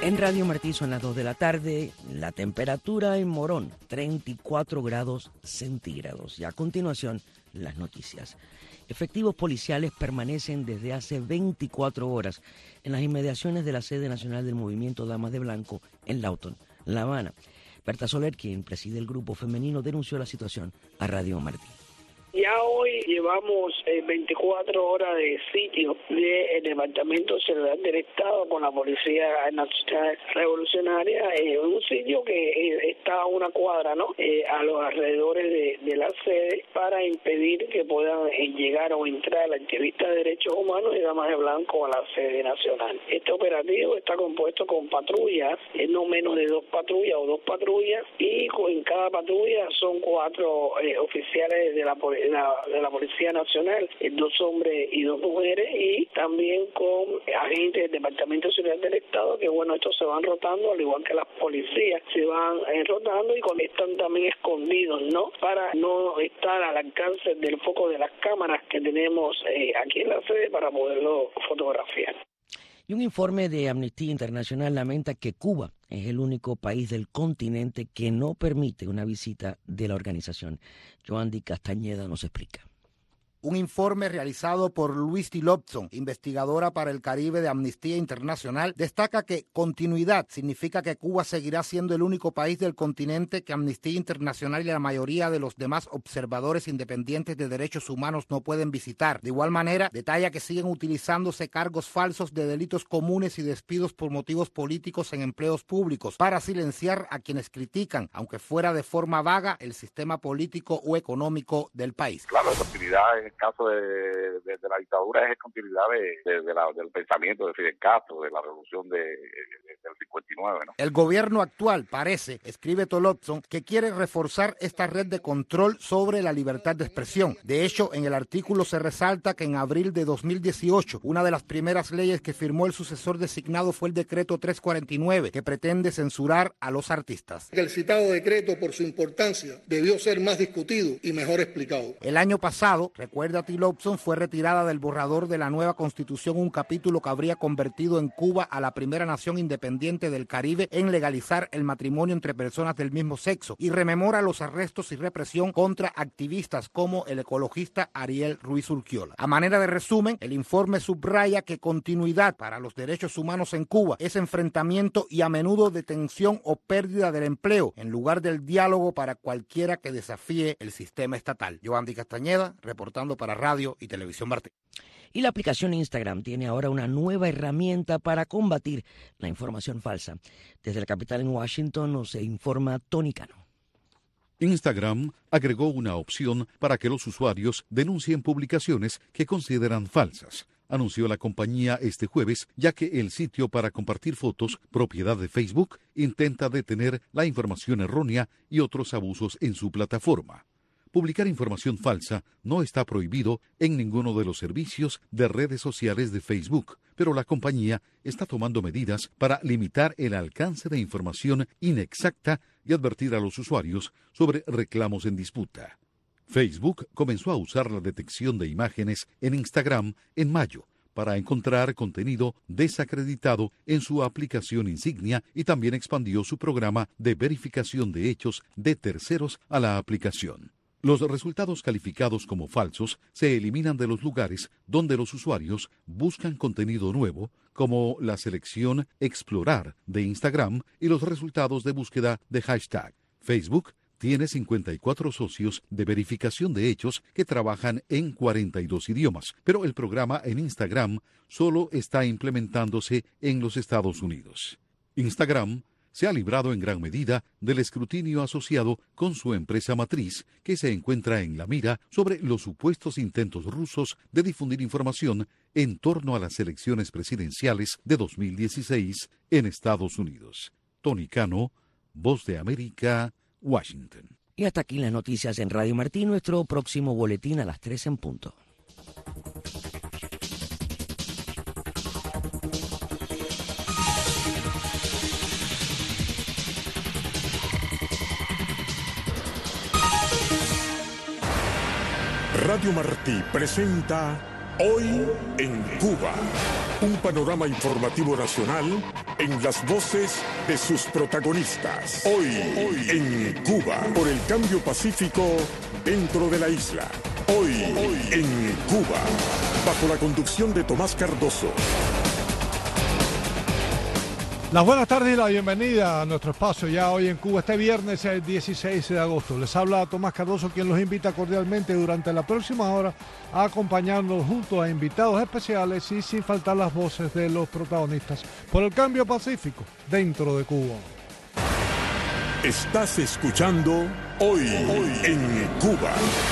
En Radio Martí son las 2 de la tarde, la temperatura en Morón, 34 grados centígrados. Y a continuación, las noticias. Efectivos policiales permanecen desde hace 24 horas en las inmediaciones de la sede nacional del Movimiento Damas de Blanco en Lawton, La Habana. Berta Soler, quien preside el grupo femenino, denunció la situación a Radio Martí. Ya hoy llevamos 24 horas de sitio del Departamento de Seguridad del Estado con la Policía Nacional Revolucionaria, un sitio que está a una cuadra, ¿no? A los alrededores de la sede, para impedir que puedan llegar o entrar la activista de derechos humanos y Damas de Blanco a la sede nacional. Este operativo está compuesto con patrullas, no menos de 2 patrullas o 2 patrullas, y en cada patrulla son 4 oficiales de la Policía Nacional, 2 hombres y 2 mujeres, y también con agentes del Departamento de Seguridad del Estado, que bueno, estos se van rotando, al igual que las policías se van rotando, y están también escondidos, ¿no? Para no estar al alcance del foco de las cámaras que tenemos aquí en la sede para poderlo fotografiar. Y un informe de Amnistía Internacional lamenta que Cuba es el único país del continente que no permite una visita de la organización. Joandy Castañeda nos explica. Un informe realizado por Louise Tillotson, investigadora para el Caribe de Amnistía Internacional, destaca que continuidad significa que Cuba seguirá siendo el único país del continente que Amnistía Internacional y la mayoría de los demás observadores independientes de derechos humanos no pueden visitar. De igual manera, detalla que siguen utilizándose cargos falsos de delitos comunes y despidos por motivos políticos en empleos públicos para silenciar a quienes critican, aunque fuera de forma vaga, el sistema político o económico del país. Claro, la continuidad en el caso de la dictadura es continuidad del pensamiento de Fidel Castro, de la revolución del 59, ¿no? El gobierno actual parece, escribe Tillotson, que quiere reforzar esta red de control sobre la libertad de expresión. De hecho, en el artículo se resalta que en abril de 2018, una de las primeras leyes que firmó el sucesor designado fue el decreto 349, que pretende censurar a los artistas. El citado decreto, por su importancia, debió ser más discutido y mejor explicado. El año pasado, recuerda Tillotson, fue retirada del borrador de la nueva Constitución un capítulo que habría convertido en Cuba a la primera nación independiente del Caribe en legalizar el matrimonio entre personas del mismo sexo, y rememora los arrestos y represión contra activistas como el ecologista Ariel Ruiz Urquiola. A manera de resumen, el informe subraya que continuidad para los derechos humanos en Cuba es enfrentamiento y a menudo detención o pérdida del empleo, en lugar del diálogo para cualquiera que desafíe el sistema estatal. Joandy Castañeda, reportando para Radio y Televisión Martí. Y la aplicación Instagram tiene ahora una nueva herramienta para combatir la información falsa. Desde la capital en Washington nos informa Tony Cano. Instagram agregó una opción para que los usuarios denuncien publicaciones que consideran falsas, anunció la compañía este jueves, ya que el sitio para compartir fotos, propiedad de Facebook, intenta detener la información errónea y otros abusos en su plataforma. Publicar información falsa no está prohibido en ninguno de los servicios de redes sociales de Facebook, pero la compañía está tomando medidas para limitar el alcance de información inexacta y advertir a los usuarios sobre reclamos en disputa. Facebook comenzó a usar la detección de imágenes en Instagram en mayo para encontrar contenido desacreditado en su aplicación insignia, y también expandió su programa de verificación de hechos de terceros a la aplicación. Los resultados calificados como falsos se eliminan de los lugares donde los usuarios buscan contenido nuevo, como la selección Explorar de Instagram y los resultados de búsqueda de hashtag. Facebook tiene 54 socios de verificación de hechos que trabajan en 42 idiomas, pero el programa en Instagram solo está implementándose en los Estados Unidos. Instagram se ha librado en gran medida del escrutinio asociado con su empresa matriz, que se encuentra en la mira sobre los supuestos intentos rusos de difundir información en torno a las elecciones presidenciales de 2016 en Estados Unidos. Tony Cano, Voz de América, Washington. Y hasta aquí las noticias en Radio Martí, nuestro próximo boletín a las 3 en punto. Radio Martí presenta Hoy en Cuba, un panorama informativo nacional en las voces de sus protagonistas. Hoy en Cuba, por el cambio pacífico dentro de la isla. Hoy en Cuba, bajo la conducción de Tomás Cardoso. Las buenas tardes y la bienvenida a nuestro espacio ya hoy en Cuba, este viernes 16 de agosto. Les habla Tomás Cardoso, quien los invita cordialmente durante la próxima hora a acompañarnos junto a invitados especiales y sin faltar las voces de los protagonistas por el cambio pacífico dentro de Cuba. Estás escuchando Hoy en Cuba.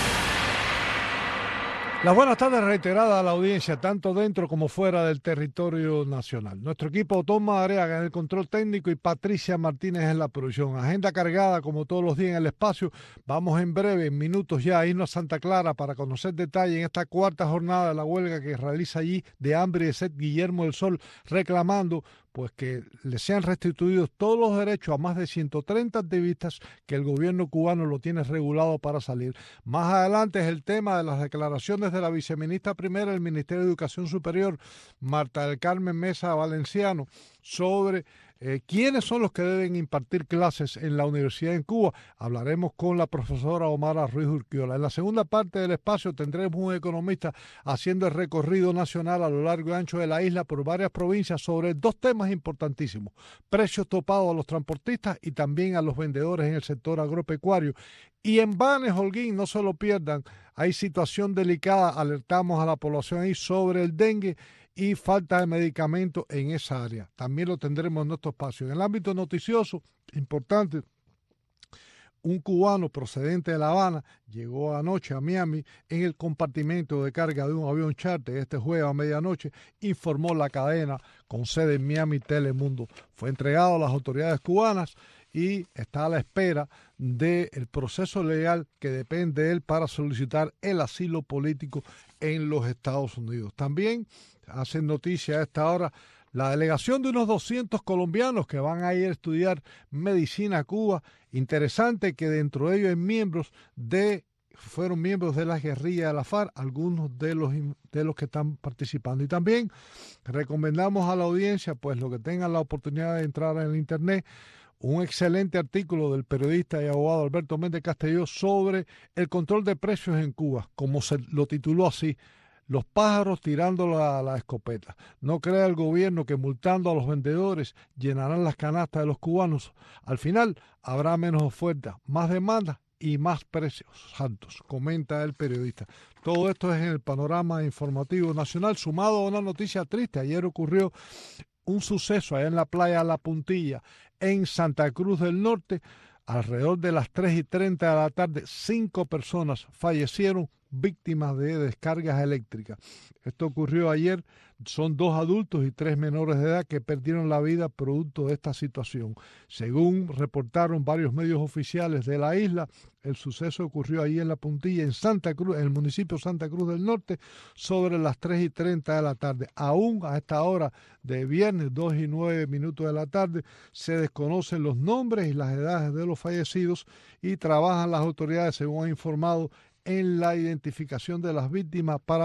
Las buenas tardes reiteradas a la audiencia, tanto dentro como fuera del territorio nacional. Nuestro equipo Tomás Areaga en el control técnico y Patricia Martínez en la producción. Agenda cargada como todos los días en el espacio. Vamos en breve, en minutos ya, a irnos a Santa Clara para conocer detalles en esta cuarta jornada de la huelga que realiza allí de hambre y de sed Guillermo del Sol, reclamando pues que le sean restituidos todos los derechos a más de 130 activistas que el gobierno cubano lo tiene regulado para salir. Más adelante es el tema de las declaraciones de la viceministra primera del Ministerio de Educación Superior, Marta del Carmen Mesa Valenciano, sobre quiénes son los que deben impartir clases en la universidad en Cuba. Hablaremos con la profesora Omara Ruiz Urquiola. En la segunda parte del espacio tendremos un economista haciendo el recorrido nacional a lo largo y ancho de la isla por varias provincias sobre dos temas importantísimos: precios topados a los transportistas y también a los vendedores en el sector agropecuario. Y en Banes, Holguín, no se lo pierdan, hay situación delicada, alertamos a la población ahí sobre el dengue y falta de medicamentos en esa área. También lo tendremos en nuestro espacio. En el ámbito noticioso, importante, un cubano procedente de La Habana llegó anoche a Miami en el compartimento de carga de un avión charter. Este jueves a medianoche, informó la cadena con sede en Miami, Telemundo. Fue entregado a las autoridades cubanas y está a la espera del proceso legal que depende de él para solicitar el asilo político en los Estados Unidos. También hacen noticia a esta hora la delegación de unos 200 colombianos que van a ir a estudiar medicina a Cuba. Interesante que dentro de ellos fueron miembros de la guerrilla de la FARC, algunos de los que están participando. Y también recomendamos a la audiencia, pues los que tengan la oportunidad de entrar en el internet, un excelente artículo del periodista y abogado Alberto Méndez Castelló sobre el control de precios en Cuba, como se lo tituló así: los pájaros tirando la escopeta. No crea el gobierno que multando a los vendedores llenarán las canastas de los cubanos. Al final habrá menos oferta, más demanda y más precios altos, comenta el periodista. Todo esto es en el panorama informativo nacional, sumado a una noticia triste. Ayer ocurrió un suceso allá en la playa La Puntilla, en Santa Cruz del Norte. Alrededor de las 3:30 de la tarde, 5 personas fallecieron víctimas de descargas eléctricas. Esto ocurrió ayer. Son 2 adultos y 3 menores de edad que perdieron la vida producto de esta situación. Según reportaron varios medios oficiales de la isla, el suceso ocurrió ahí en La Puntilla, en Santa Cruz, en el municipio de Santa Cruz del Norte, sobre las 3:30 de la tarde. Aún a esta hora de viernes, 2:09 de la tarde, se desconocen los nombres y las edades de los fallecidos y trabajan las autoridades, según ha informado, en la identificación de las víctimas para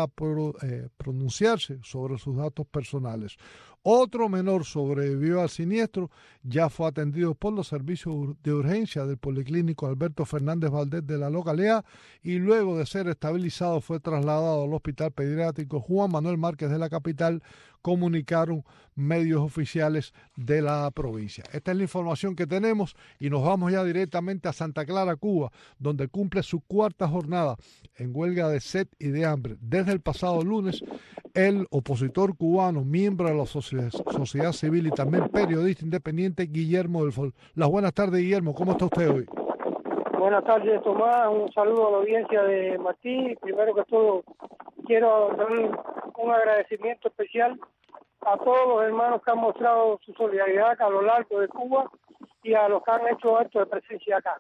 pronunciarse sobre sus datos personales. Otro menor sobrevivió al siniestro, ya fue atendido por los servicios de urgencia del Policlínico Alberto Fernández Valdés de la localidad y luego de ser estabilizado fue trasladado al Hospital Pediátrico Juan Manuel Márquez de la capital, comunicaron medios oficiales de la provincia. Esta es la información que tenemos y nos vamos ya directamente a Santa Clara, Cuba, donde cumple su cuarta jornada en huelga de sed y de hambre. Desde el pasado lunes, el opositor cubano, miembro de la sociedad civil y también periodista independiente, Guillermo del Sol. Las buenas tardes, Guillermo, ¿cómo está usted hoy? Buenas tardes, Tomás. Un saludo a la audiencia de Martí. Primero que todo, quiero dar un agradecimiento especial a todos los hermanos que han mostrado su solidaridad a lo largo de Cuba y a los que han hecho actos de presencia acá.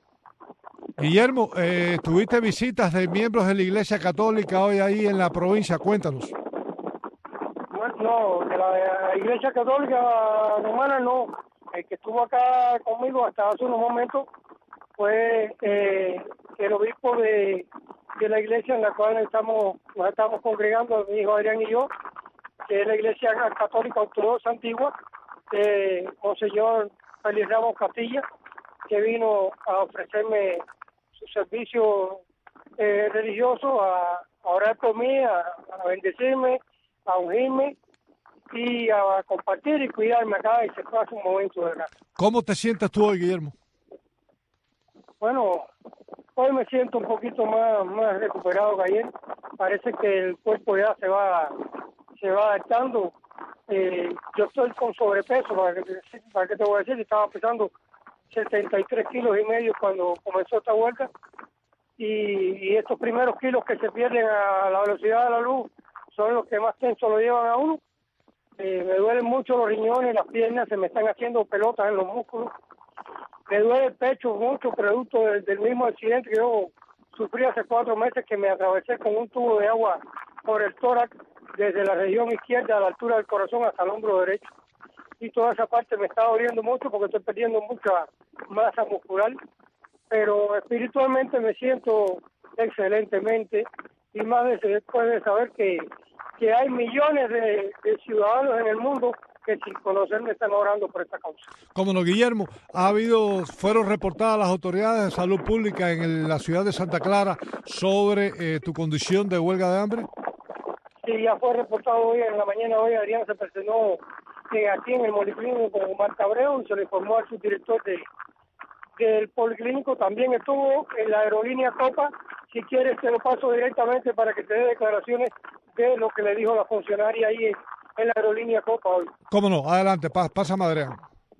Guillermo, tuviste visitas de miembros de la Iglesia Católica hoy ahí en la provincia, cuéntanos. No, de la Iglesia Católica Romana no. El que estuvo acá conmigo hasta hace unos momentos fue el obispo de la iglesia en la cual nos estamos congregando, mi hijo Adrián y yo, que es la Iglesia Católica Ortodoxa Antigua, de Monseñor Félix Ramos Castilla, que vino a ofrecerme su servicio religioso, a orar por mí, a bendecirme, a ungirme y a compartir y cuidarme acá, y se pasa un momento de gracia. ¿Cómo te sientes tú hoy, Guillermo? Bueno, hoy me siento un poquito más recuperado que ayer. Parece que el cuerpo ya se va adaptando. Yo estoy con sobrepeso, para que te voy a decir, estaba pesando 73 kilos y medio cuando comenzó esta vuelta, y estos primeros kilos que se pierden a la velocidad de la luz son los que más tenso lo llevan a uno. Me duelen mucho los riñones, las piernas, se me están haciendo pelotas en los músculos. Me duele el pecho mucho, producto del mismo accidente que yo sufrí hace 4 meses, que me atravesé con un tubo de agua por el tórax desde la región izquierda a la altura del corazón hasta el hombro derecho. Y toda esa parte me está doliendo mucho porque estoy perdiendo mucha masa muscular, pero espiritualmente me siento excelentemente, y más después de saber que hay millones de ciudadanos en el mundo que sin conocerme están orando por esta causa. Cómo no, Guillermo, fueron reportadas las autoridades de salud pública en la ciudad de Santa Clara sobre tu condición de huelga de hambre. Sí, ya fue reportado hoy en la mañana. Hoy Adrián se presentó aquí en el Policlínico con Marta Abreu y se le informó al subdirector del Policlínico. También estuvo en la aerolínea Copa. Si quieres te lo paso directamente para que te dé declaraciones de lo que le dijo la funcionaria ahí en la aerolínea Copa hoy. Cómo no, adelante, pásame, Adrián.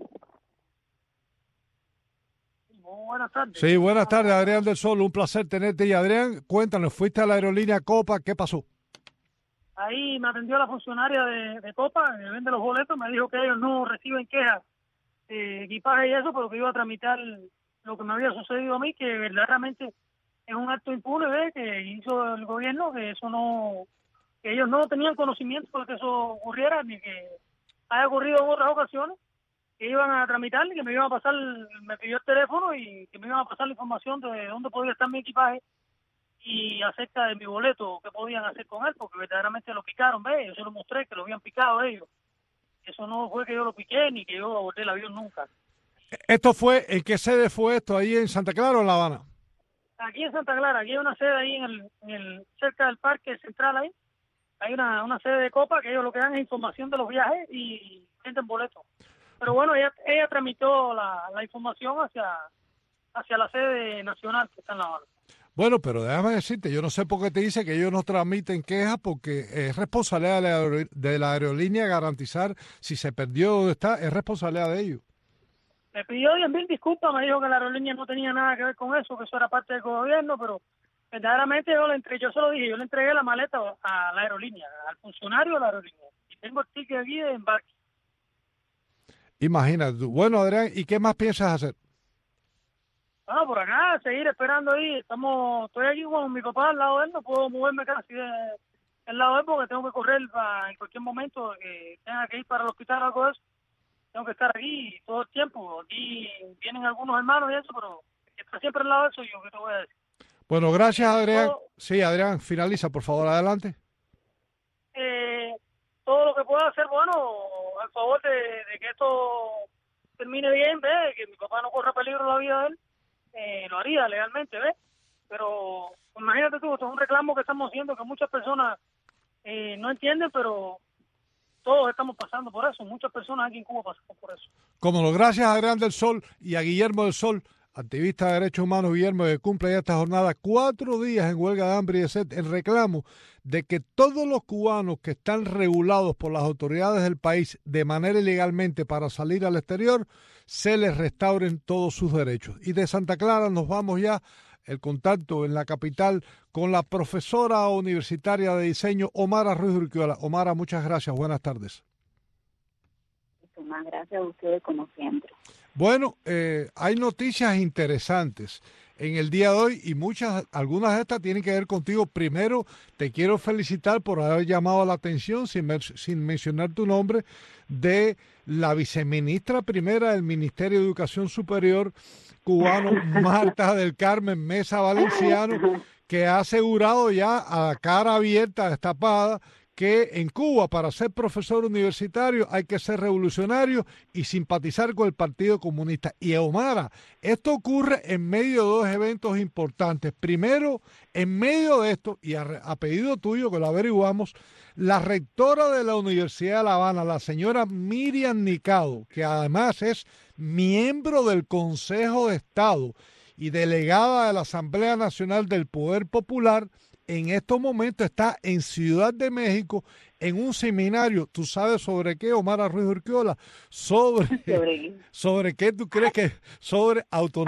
Buenas tardes. Sí, buenas tardes, Adrián del Sol, un placer tenerte. Y Adrián, cuéntanos, fuiste a la aerolínea Copa, ¿qué pasó? Ahí me atendió la funcionaria de Copa, que vende los boletos, me dijo que ellos no reciben quejas de equipaje y eso, pero que iba a tramitar lo que me había sucedido a mí, que verdaderamente es un acto impune que hizo el gobierno, que eso no, que ellos no tenían conocimiento de que eso ocurriera, ni que haya ocurrido en otras ocasiones, que iban a tramitar y que me iban a pasar, me pidió el teléfono y que me iban a pasar la información de dónde podía estar mi equipaje y acerca de mi boleto, qué podían hacer con él, porque verdaderamente lo picaron, yo se lo mostré, que lo habían picado ellos. Eso no fue que yo lo piqué ni que yo abordé el avión nunca. ¿Esto fue, en qué sede fue esto? ¿Ahí en Santa Clara o en La Habana? Aquí en Santa Clara, aquí hay una sede ahí en el cerca del Parque Central ahí. Hay una sede de Copa que ellos lo que dan es información de los viajes y venden boletos. Pero bueno, ella tramitó la información hacia la sede nacional que está en La Habana. Bueno, pero déjame decirte, yo no sé por qué te dice que ellos no tramiten quejas, porque es responsabilidad de la aerolínea garantizar si se perdió donde está, es responsabilidad de ellos. Me pidió 10.000 disculpas, me dijo que la aerolínea no tenía nada que ver con eso, que eso era parte del gobierno, pero verdaderamente yo se lo dije, yo le entregué la maleta a la aerolínea, al funcionario de la aerolínea, y tengo el ticket aquí de embarque. Imagínate. Bueno, Adrián, ¿y qué más piensas hacer? Bueno, por acá, seguir esperando ahí. Estoy aquí con mi papá al lado de él, no puedo moverme casi del lado de él porque tengo que correr en cualquier momento que tenga que ir para el hospital o algo de eso. Tengo que estar aquí todo el tiempo. Aquí vienen algunos hermanos y eso, pero el que está siempre al lado de eso, yo qué te voy a decir. Bueno, gracias, Adrián. Sí, Adrián, finaliza, por favor, adelante. Todo lo que pueda hacer, bueno, al favor de que esto termine bien, que mi papá no corra peligro la vida de él. Lo haría legalmente, pero imagínate tú, esto es un reclamo que estamos haciendo que muchas personas no entienden, pero todos estamos pasando por eso, muchas personas aquí en Cuba pasamos por eso. Como no, gracias a Adrián del Sol y a Guillermo del Sol, activista de derechos humanos. Guillermo, que cumple ya esta jornada 4 días en huelga de hambre y de sed en reclamo de que todos los cubanos que están regulados por las autoridades del país de manera ilegalmente para salir al exterior, se les restauren todos sus derechos. Y de Santa Clara nos vamos ya, el contacto en la capital, con la profesora universitaria de diseño, Omara Ruiz Urquiola. Omara, muchas gracias, buenas tardes. Más gracias a ustedes como siempre. Bueno, hay noticias interesantes en el día de hoy y algunas de estas tienen que ver contigo. Primero, te quiero felicitar por haber llamado la atención, sin mencionar tu nombre, de la viceministra primera del Ministerio de Educación Superior cubano, Marta del Carmen Mesa Valenciano, que ha asegurado ya a cara abierta, destapada, que en Cuba para ser profesor universitario hay que ser revolucionario y simpatizar con el Partido Comunista. Y Omara, esto ocurre en medio de dos eventos importantes. Primero, en medio de esto, y a pedido tuyo que lo averiguamos, la rectora de la Universidad de La Habana, la señora Miriam Nicado, que además es miembro del Consejo de Estado y delegada de la Asamblea Nacional del Poder Popular, en estos momentos está en Ciudad de México en un seminario. ¿Tú sabes sobre qué, Omara Ruiz Urquiola? ¿Sobre qué tú crees que? Sobre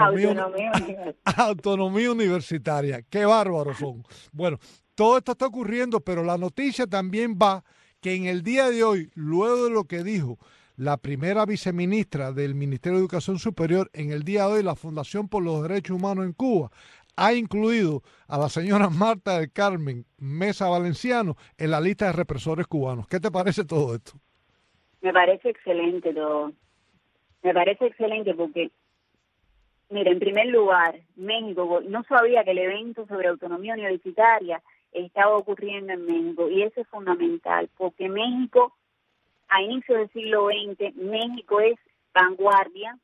autonomía universitaria. Qué bárbaros son. Bueno, todo esto está ocurriendo, pero la noticia también va que en el día de hoy, luego de lo que dijo la primera viceministra del Ministerio de Educación Superior, en el día de hoy la Fundación por los Derechos Humanos en Cuba ha incluido a la señora Marta del Carmen Mesa Valenciano en la lista de represores cubanos. ¿Qué te parece todo esto? Me parece excelente todo. Me parece excelente porque, mira, en primer lugar, México, no sabía que el evento sobre autonomía universitaria estaba ocurriendo en México, y eso es fundamental, porque México, a inicios del siglo XX, México es vanguardia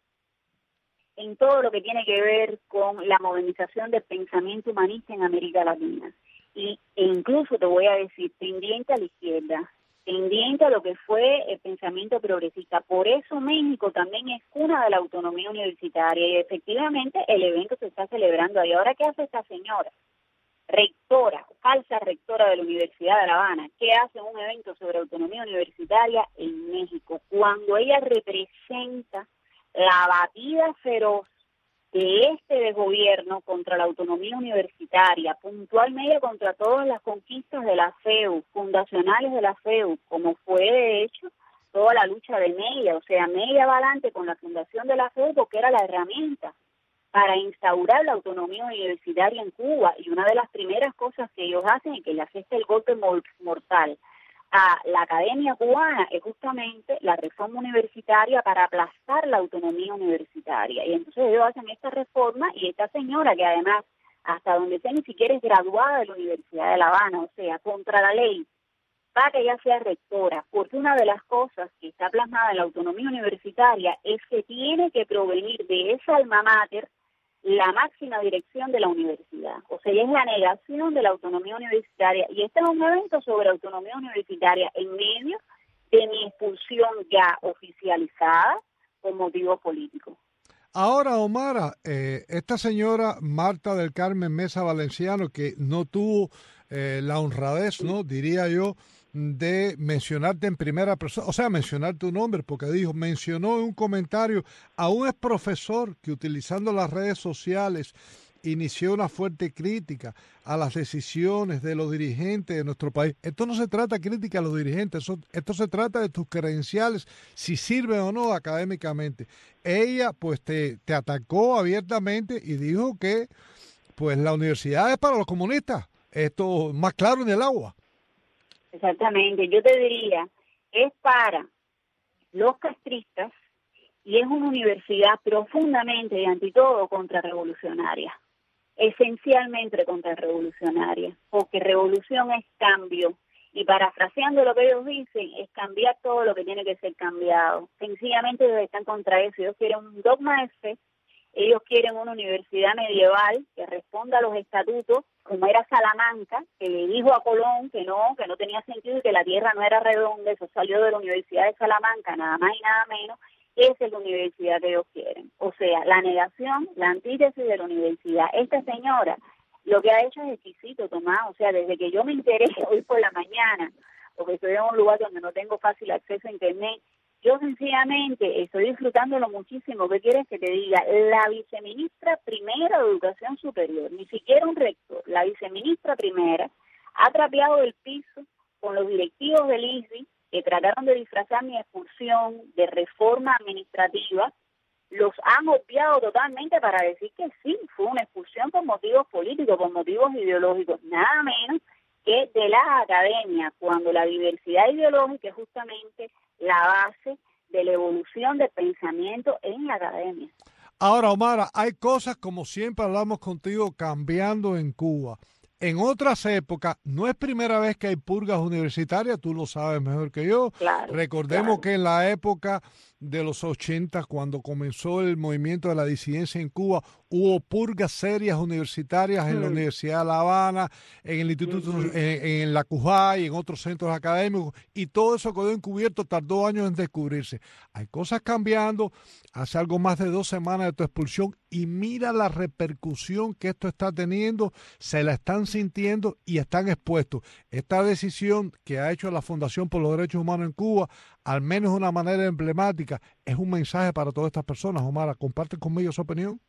en todo lo que tiene que ver con la modernización del pensamiento humanista en América Latina. E incluso, te voy a decir, tendiente a la izquierda, tendiente a lo que fue el pensamiento progresista. Por eso México también es cuna de la autonomía universitaria, y efectivamente el evento se está celebrando ahí. Ahora, ¿qué hace esta señora? Rectora, falsa rectora de la Universidad de La Habana, ¿qué hace un evento sobre autonomía universitaria en México? Cuando ella representa la batida feroz de este gobierno contra la autonomía universitaria, puntualmente contra todas las conquistas de la FEU, fundacionales de la FEU, como fue de hecho toda la lucha de Mella. O sea, Mella va adelante con la fundación de la FEU porque era la herramienta para instaurar la autonomía universitaria en Cuba, y una de las primeras cosas que ellos hacen y que le asesta el golpe mortal a la academia cubana es justamente la reforma universitaria para aplastar la autonomía universitaria. Y entonces ellos hacen esta reforma, y esta señora, que además, hasta donde sé, ni siquiera es graduada de la Universidad de La Habana, o sea, contra la ley, para que ella sea rectora, porque una de las cosas que está plasmada en la autonomía universitaria es que tiene que provenir de esa alma mater la máxima dirección de la universidad. O sea, es la negación de la autonomía universitaria, y este es un evento sobre autonomía universitaria en medio de mi expulsión ya oficializada por motivos políticos. Ahora, Omara, esta señora Marta del Carmen Mesa Valenciano, que no tuvo la honradez, ¿no?, diría yo, de mencionarte en primera persona, o sea, mencionar tu nombre, porque mencionó en un comentario a un ex profesor que, utilizando las redes sociales, inició una fuerte crítica a las decisiones de los dirigentes de nuestro país. Esto no se trata de crítica a los dirigentes, esto se trata de tus credenciales, si sirven o no académicamente. Ella pues te atacó abiertamente y dijo que pues la universidad es para los comunistas. Esto más claro en el agua. Exactamente, yo te diría, es para los castristas, y es una universidad profundamente y ante todo contrarrevolucionaria, esencialmente contrarrevolucionaria, porque revolución es cambio, y parafraseando lo que ellos dicen, es cambiar todo lo que tiene que ser cambiado. Sencillamente ellos están contra eso, ellos quieren un dogma de fe, ellos quieren una universidad medieval que responda a los estatutos, como era Salamanca, que le dijo a Colón que no tenía sentido y que la tierra no era redonda. Eso salió de la Universidad de Salamanca, nada más y nada menos. Esa es la universidad que ellos quieren. O sea, la negación, la antítesis de la universidad. Esta señora lo que ha hecho es exquisito, Tomás. O sea, desde que yo me enteré hoy por la mañana, porque estoy en un lugar donde no tengo fácil acceso a internet, yo sencillamente estoy disfrutándolo muchísimo. ¿Qué quieres que te diga? La viceministra primera de Educación Superior, ni siquiera un rector, la viceministra primera, ha trapeado el piso con los directivos del ISDI, que trataron de disfrazar mi expulsión de reforma administrativa. Los han obviado totalmente para decir que sí, fue una expulsión por motivos políticos, por motivos ideológicos, nada menos que de la academia, cuando la diversidad ideológica es justamente la base de la evolución del pensamiento en la academia. Ahora, Omara, hay cosas, como siempre hablamos contigo, cambiando en Cuba. en otras épocas, no es primera vez que hay purgas universitarias, tú lo sabes mejor que yo. Claro, Recordemos que en la época de los 80, cuando comenzó el movimiento de la disidencia en Cuba, hubo purgas serias universitarias en la Universidad de La Habana, en el Instituto, en la CUJAI, en otros centros académicos, y todo eso quedó encubierto, tardó años en descubrirse. Hay cosas cambiando, hace algo más de 2 semanas de tu expulsión, y mira la repercusión que esto está teniendo, se la están sintiendo y están expuestos. Esta decisión que ha hecho la Fundación por los Derechos Humanos en Cuba, al menos de una manera emblemática, es un mensaje para todas estas personas. Omar, ¿comparten conmigo su opinión?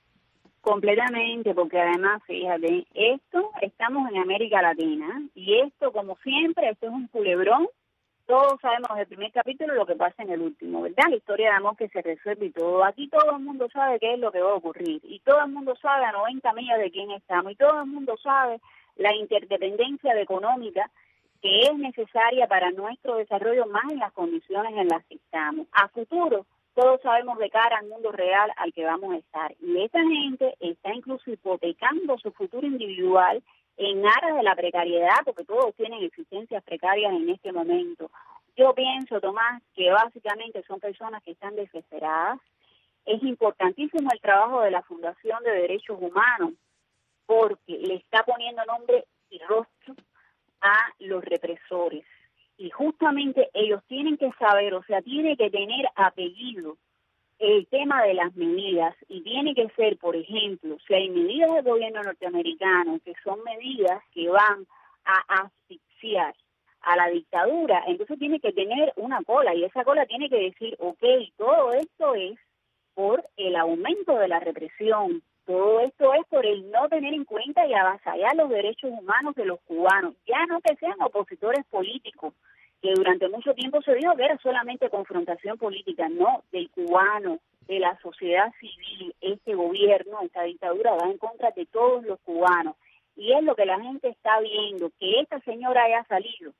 Completamente, porque además, fíjate, estamos en América Latina, y esto, como siempre, esto es un culebrón. Todos sabemos desde el primer capítulo lo que pasa en el último, ¿verdad? La historia de amor que se resuelve y todo. Aquí todo el mundo sabe qué es lo que va a ocurrir, y todo el mundo sabe a 90 millas de quién estamos, y todo el mundo sabe la interdependencia económica que es necesaria para nuestro desarrollo, más en las condiciones en las que estamos. A futuro, todos sabemos de cara al mundo real al que vamos a estar. Y esta gente está incluso hipotecando su futuro individual en aras de la precariedad, porque todos tienen existencias precarias en este momento. Yo pienso, Tomás, que básicamente son personas que están desesperadas. Es importantísimo el trabajo de la Fundación de Derechos Humanos, porque le está poniendo nombre y rostro a los represores. Y justamente ellos tienen que saber, o sea, tiene que tener apellido el tema de las medidas, y tiene que ser, por ejemplo, si hay medidas del gobierno norteamericano que son medidas que van a asfixiar a la dictadura, entonces tiene que tener una cola, y esa cola tiene que decir, ok, todo esto es por el aumento de la represión, todo esto es por el no tener en cuenta y avasallar los derechos humanos de los cubanos, ya no que sean opositores políticos, que durante mucho tiempo se dijo que era solamente confrontación política, no, del cubano, de la sociedad civil. Este gobierno, esta dictadura va en contra de todos los cubanos, y es lo que la gente está viendo, que esta señora haya salido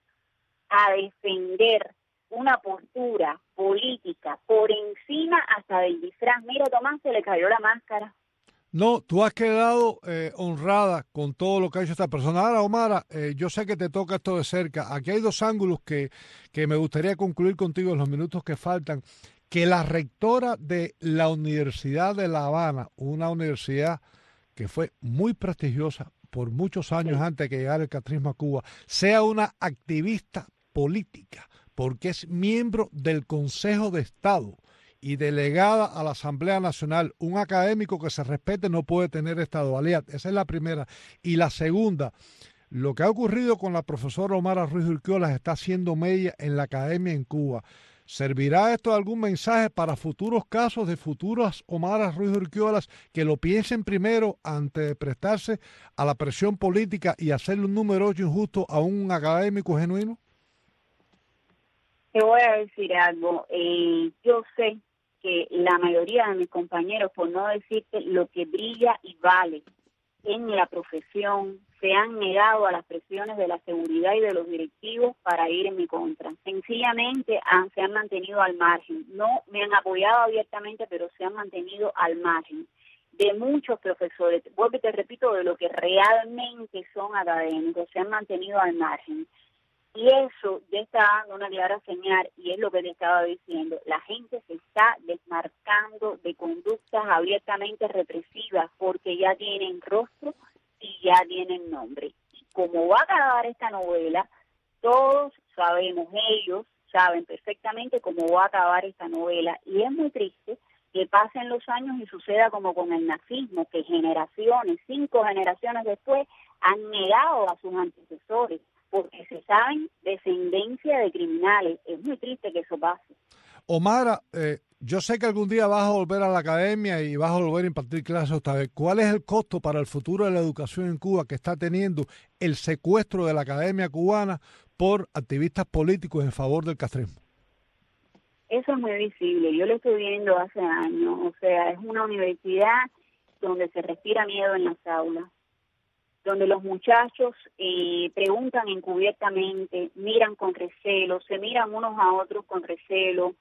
a defender una postura política por encima hasta del disfraz. Mira, Tomás, se le cayó la máscara. No, tú has quedado honrada con todo lo que ha hecho esta persona. Ahora, Omar, yo sé que te toca esto de cerca. Aquí hay 2 ángulos que me gustaría concluir contigo en los minutos que faltan. Que la rectora de la Universidad de La Habana, una universidad que fue muy prestigiosa por muchos años antes de que llegara el catrismo a Cuba, sea una activista política, porque es miembro del Consejo de Estado y delegada a la Asamblea Nacional. Un académico que se respete no puede tener esta dualidad. Esa es la primera. Y la segunda, lo que ha ocurrido con la profesora Omara Ruiz Urquiolas está haciendo mella en la academia en Cuba. ¿Servirá esto de algún mensaje para futuros casos de futuras Omara Ruiz Urquiolas que lo piensen primero antes de prestarse a la presión política y hacerle un número 8 injusto a un académico genuino? Te voy a decir algo. Yo sé que la mayoría de mis compañeros, por no decirte lo que brilla y vale en la profesión, se han negado a las presiones de la seguridad y de los directivos para ir en mi contra. Sencillamente se han mantenido al margen. No me han apoyado abiertamente, pero se han mantenido al margen de muchos profesores. Vuelvo y te repito, de lo que realmente son académicos, se han mantenido al margen. Y eso ya está dando una clara señal, y es lo que te estaba diciendo. La gente se está desmarcando de conductas abiertamente represivas porque ya tienen rostro y ya tienen nombre. Y como va a acabar esta novela, todos sabemos, ellos saben perfectamente cómo va a acabar esta novela. Y es muy triste que pasen los años y suceda como con el nazismo, que generaciones, 5 generaciones después, han negado a sus antecesores, porque se saben descendencia de criminales. Es muy triste que eso pase. Omara, yo sé que algún día vas a volver a la academia y vas a volver a impartir clases otra vez. ¿Cuál es el costo para el futuro de la educación en Cuba que está teniendo el secuestro de la academia cubana por activistas políticos en favor del castrismo? Eso es muy visible. Yo lo estoy viendo hace años. O sea, es una universidad donde se respira miedo en las aulas, donde los muchachos preguntan encubiertamente, miran con recelo, se miran unos a otros con recelo,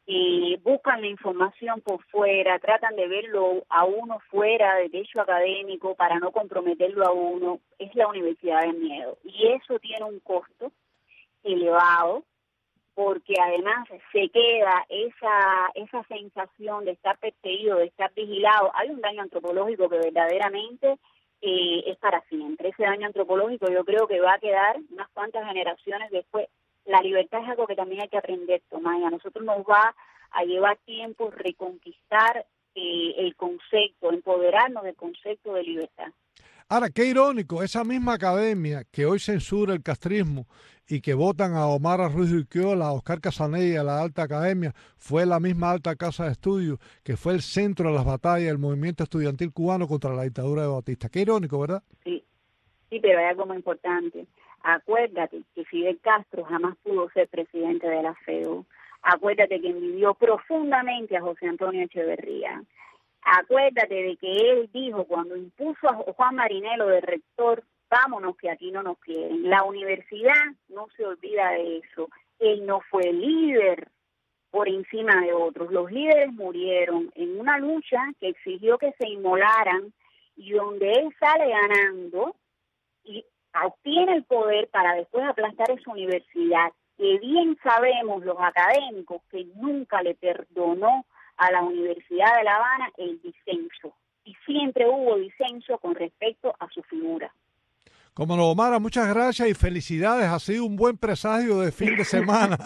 buscan la información por fuera, tratan de verlo a uno fuera del techo académico para no comprometerlo a uno. Es la universidad del miedo. Y eso tiene un costo elevado, porque además se queda esa sensación de estar perseguido, de estar vigilado. Hay un daño antropológico que verdaderamente es para siempre. Ese daño antropológico yo creo que va a quedar unas cuantas generaciones después. La libertad es algo que también hay que aprender, Tomás, y a nosotros nos va a llevar tiempo reconquistar el concepto, empoderarnos del concepto de libertad. Ahora, qué irónico, esa misma academia que hoy censura el castrismo y que votan a Omar Ruiz Urquiola, a Oscar Casanella, a la Alta Academia, fue la misma Alta Casa de Estudios que fue el centro de las batallas del movimiento estudiantil cubano contra la dictadura de Batista. Qué irónico, ¿verdad? Sí, pero hay algo muy importante. Acuérdate que Fidel Castro jamás pudo ser presidente de la FEU. Acuérdate que envidió profundamente a José Antonio Echeverría. Acuérdate de que él dijo cuando impuso a Juan Marinelo de rector, vámonos que aquí no nos quieren. La universidad no se olvida de eso. Él no fue líder por encima de otros. Los líderes murieron en una lucha que exigió que se inmolaran y donde él sale ganando y obtiene el poder para después aplastar esa universidad, que bien sabemos los académicos que nunca le perdonó a la Universidad de La Habana el disenso, y siempre hubo disenso con respecto a su figura. Como no, Omar, muchas gracias y felicidades. Ha sido un buen presagio de fin de semana.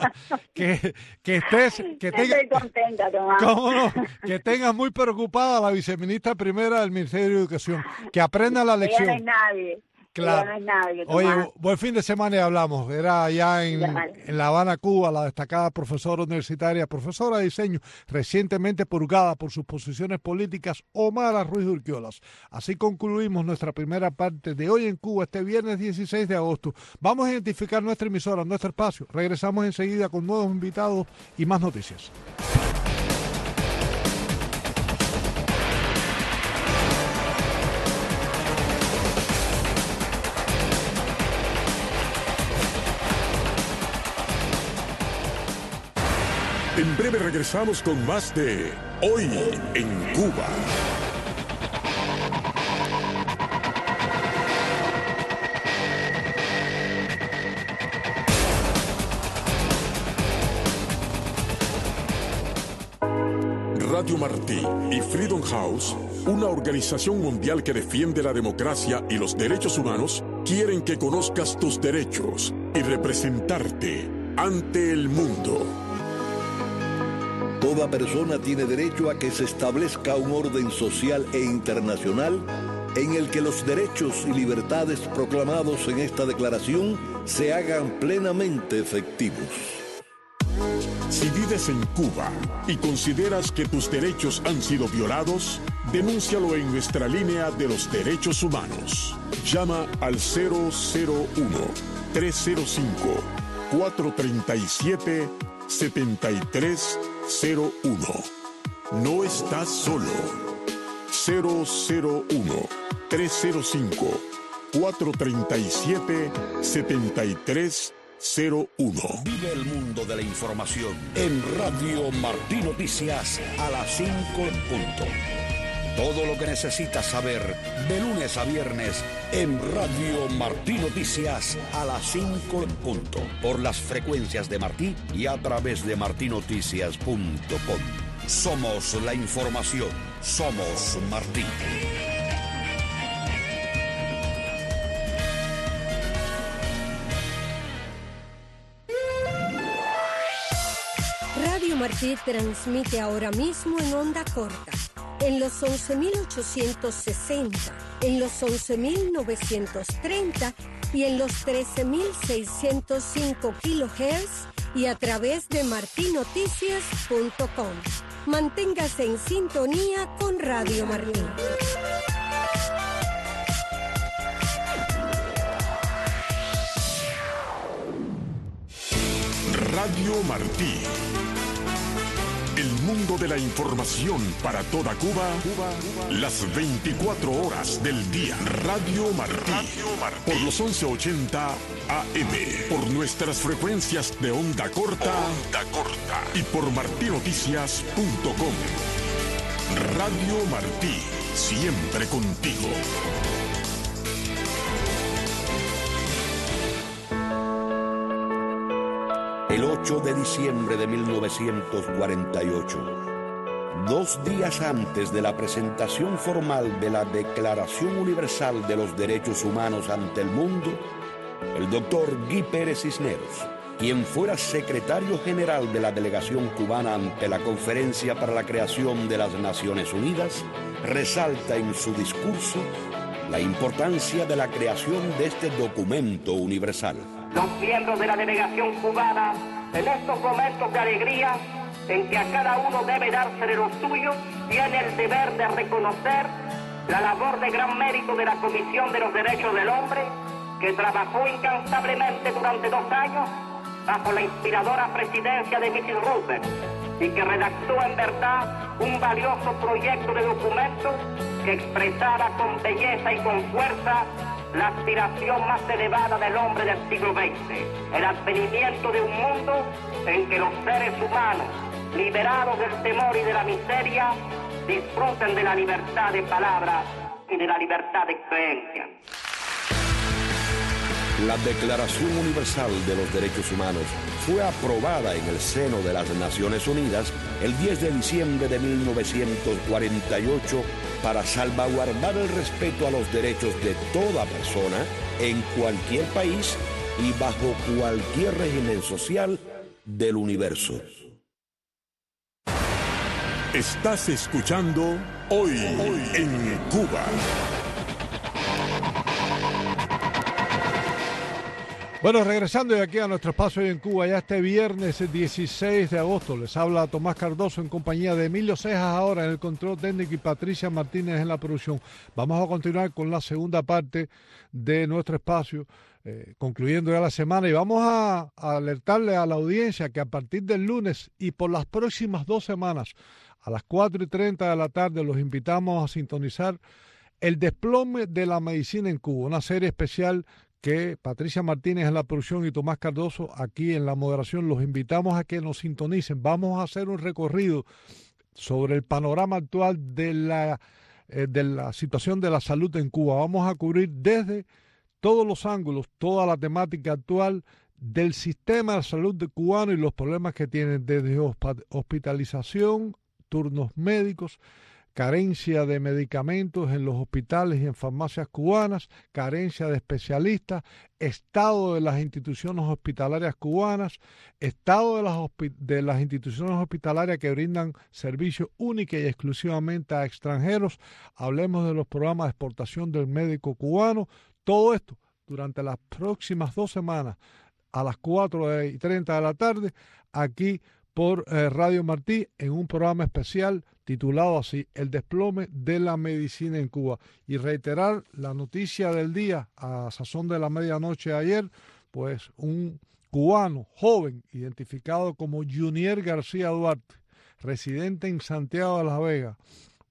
Estoy contenta, Tomás. ¿Cómo no? Que tengas muy preocupada a la viceministra primera del Ministerio de Educación. Que aprenda la lección. Ella no es nadie. Claro. No es nadie, oye, buen fin de semana y hablamos. Era allá en La Habana, Cuba, la destacada profesora universitaria, profesora de diseño, recientemente purgada por sus posiciones políticas, Omar Ruiz Urquiola. Así concluimos nuestra primera parte de Hoy en Cuba, este viernes 16 de agosto. Vamos a identificar nuestra emisora, nuestro espacio. Regresamos enseguida con nuevos invitados y más noticias. En breve regresamos con más de Hoy en Cuba. Radio Martí y Freedom House, una organización mundial que defiende la democracia y los derechos humanos, quieren que conozcas tus derechos y representarte ante el mundo. Toda persona tiene derecho a que se establezca un orden social e internacional en el que los derechos y libertades proclamados en esta declaración se hagan plenamente efectivos. Si vives en Cuba y consideras que tus derechos han sido violados, denúncialo en nuestra línea de los derechos humanos. Llama al 001-305-437-7301. No estás solo. 001-305-437-7301. Vive el mundo de la información en Radio Martí Noticias a las 5 en punto. Todo lo que necesitas saber de lunes a viernes en Radio Martí Noticias a las 5 en punto. Por las frecuencias de Martí y a través de martinoticias.com. Somos la información. Somos Martí. Radio Martí transmite ahora mismo en onda corta, en los 11.860, en los 11.930 y en los 13.605 kHz y a través de martinoticias.com. Manténgase en sintonía con Radio Martí. Radio Martí, El mundo de la información para toda Cuba, las 24 horas del día. Radio Martí, por los 1180 AM, por nuestras frecuencias de onda corta y por martinoticias.com. Radio Martí, siempre contigo. El 8 de diciembre de 1948, 2 días antes de la presentación formal de la Declaración Universal de los Derechos Humanos ante el mundo, el doctor Guy Pérez Cisneros, quien fuera secretario general de la delegación cubana ante la Conferencia para la Creación de las Naciones Unidas, resalta en su discurso la importancia de la creación de este documento universal. Los miembros de la delegación cubana, en estos momentos de alegría, en que a cada uno debe dársele lo suyo, tiene el deber de reconocer la labor de gran mérito de la Comisión de los Derechos del Hombre, que trabajó incansablemente durante 2 años bajo la inspiradora presidencia de Mrs. Roosevelt y que redactó en verdad un valioso proyecto de documento que expresaba con belleza y con fuerza la aspiración más elevada del hombre del siglo XX, el advenimiento de un mundo en que los seres humanos, liberados del temor y de la miseria, disfruten de la libertad de palabra y de la libertad de creencia. La Declaración Universal de los Derechos Humanos fue aprobada en el seno de las Naciones Unidas el 10 de diciembre de 1948 para salvaguardar el respeto a los derechos de toda persona en cualquier país y bajo cualquier régimen social del universo. Estás escuchando Hoy en Cuba. Bueno, regresando de aquí a nuestro espacio en Cuba, ya este viernes 16 de agosto, les habla Tomás Cardoso en compañía de Emilio Cejas ahora en el control técnico y Patricia Martínez en la producción. Vamos a continuar con la segunda parte de nuestro espacio, concluyendo ya la semana, y vamos a alertarle a la audiencia que a partir del lunes y por las próximas 2 semanas, a las 4:30 de la tarde, los invitamos a sintonizar El desplome de la medicina en Cuba, una serie especial que Patricia Martínez en la producción y Tomás Cardoso aquí en la moderación. Los invitamos a que nos sintonicen. Vamos a hacer un recorrido sobre el panorama actual de la situación de la salud en Cuba. Vamos a cubrir desde todos los ángulos, toda la temática actual del sistema de salud cubano y los problemas que tienen, desde hospitalización, turnos médicos, carencia de medicamentos en los hospitales y en farmacias cubanas, carencia de especialistas, estado de las instituciones hospitalarias cubanas, estado de las instituciones hospitalarias que brindan servicios única y exclusivamente a extranjeros. Hablemos de los programas de exportación del médico cubano. Todo esto durante las próximas 2 semanas a las 4:30 de la tarde aquí por Radio Martí en un programa especial titulado así, El desplome de la medicina en Cuba. Y reiterar la noticia del día a sazón de la medianoche de ayer, pues un cubano joven identificado como Junier García Duarte, residente en Santiago de la Vega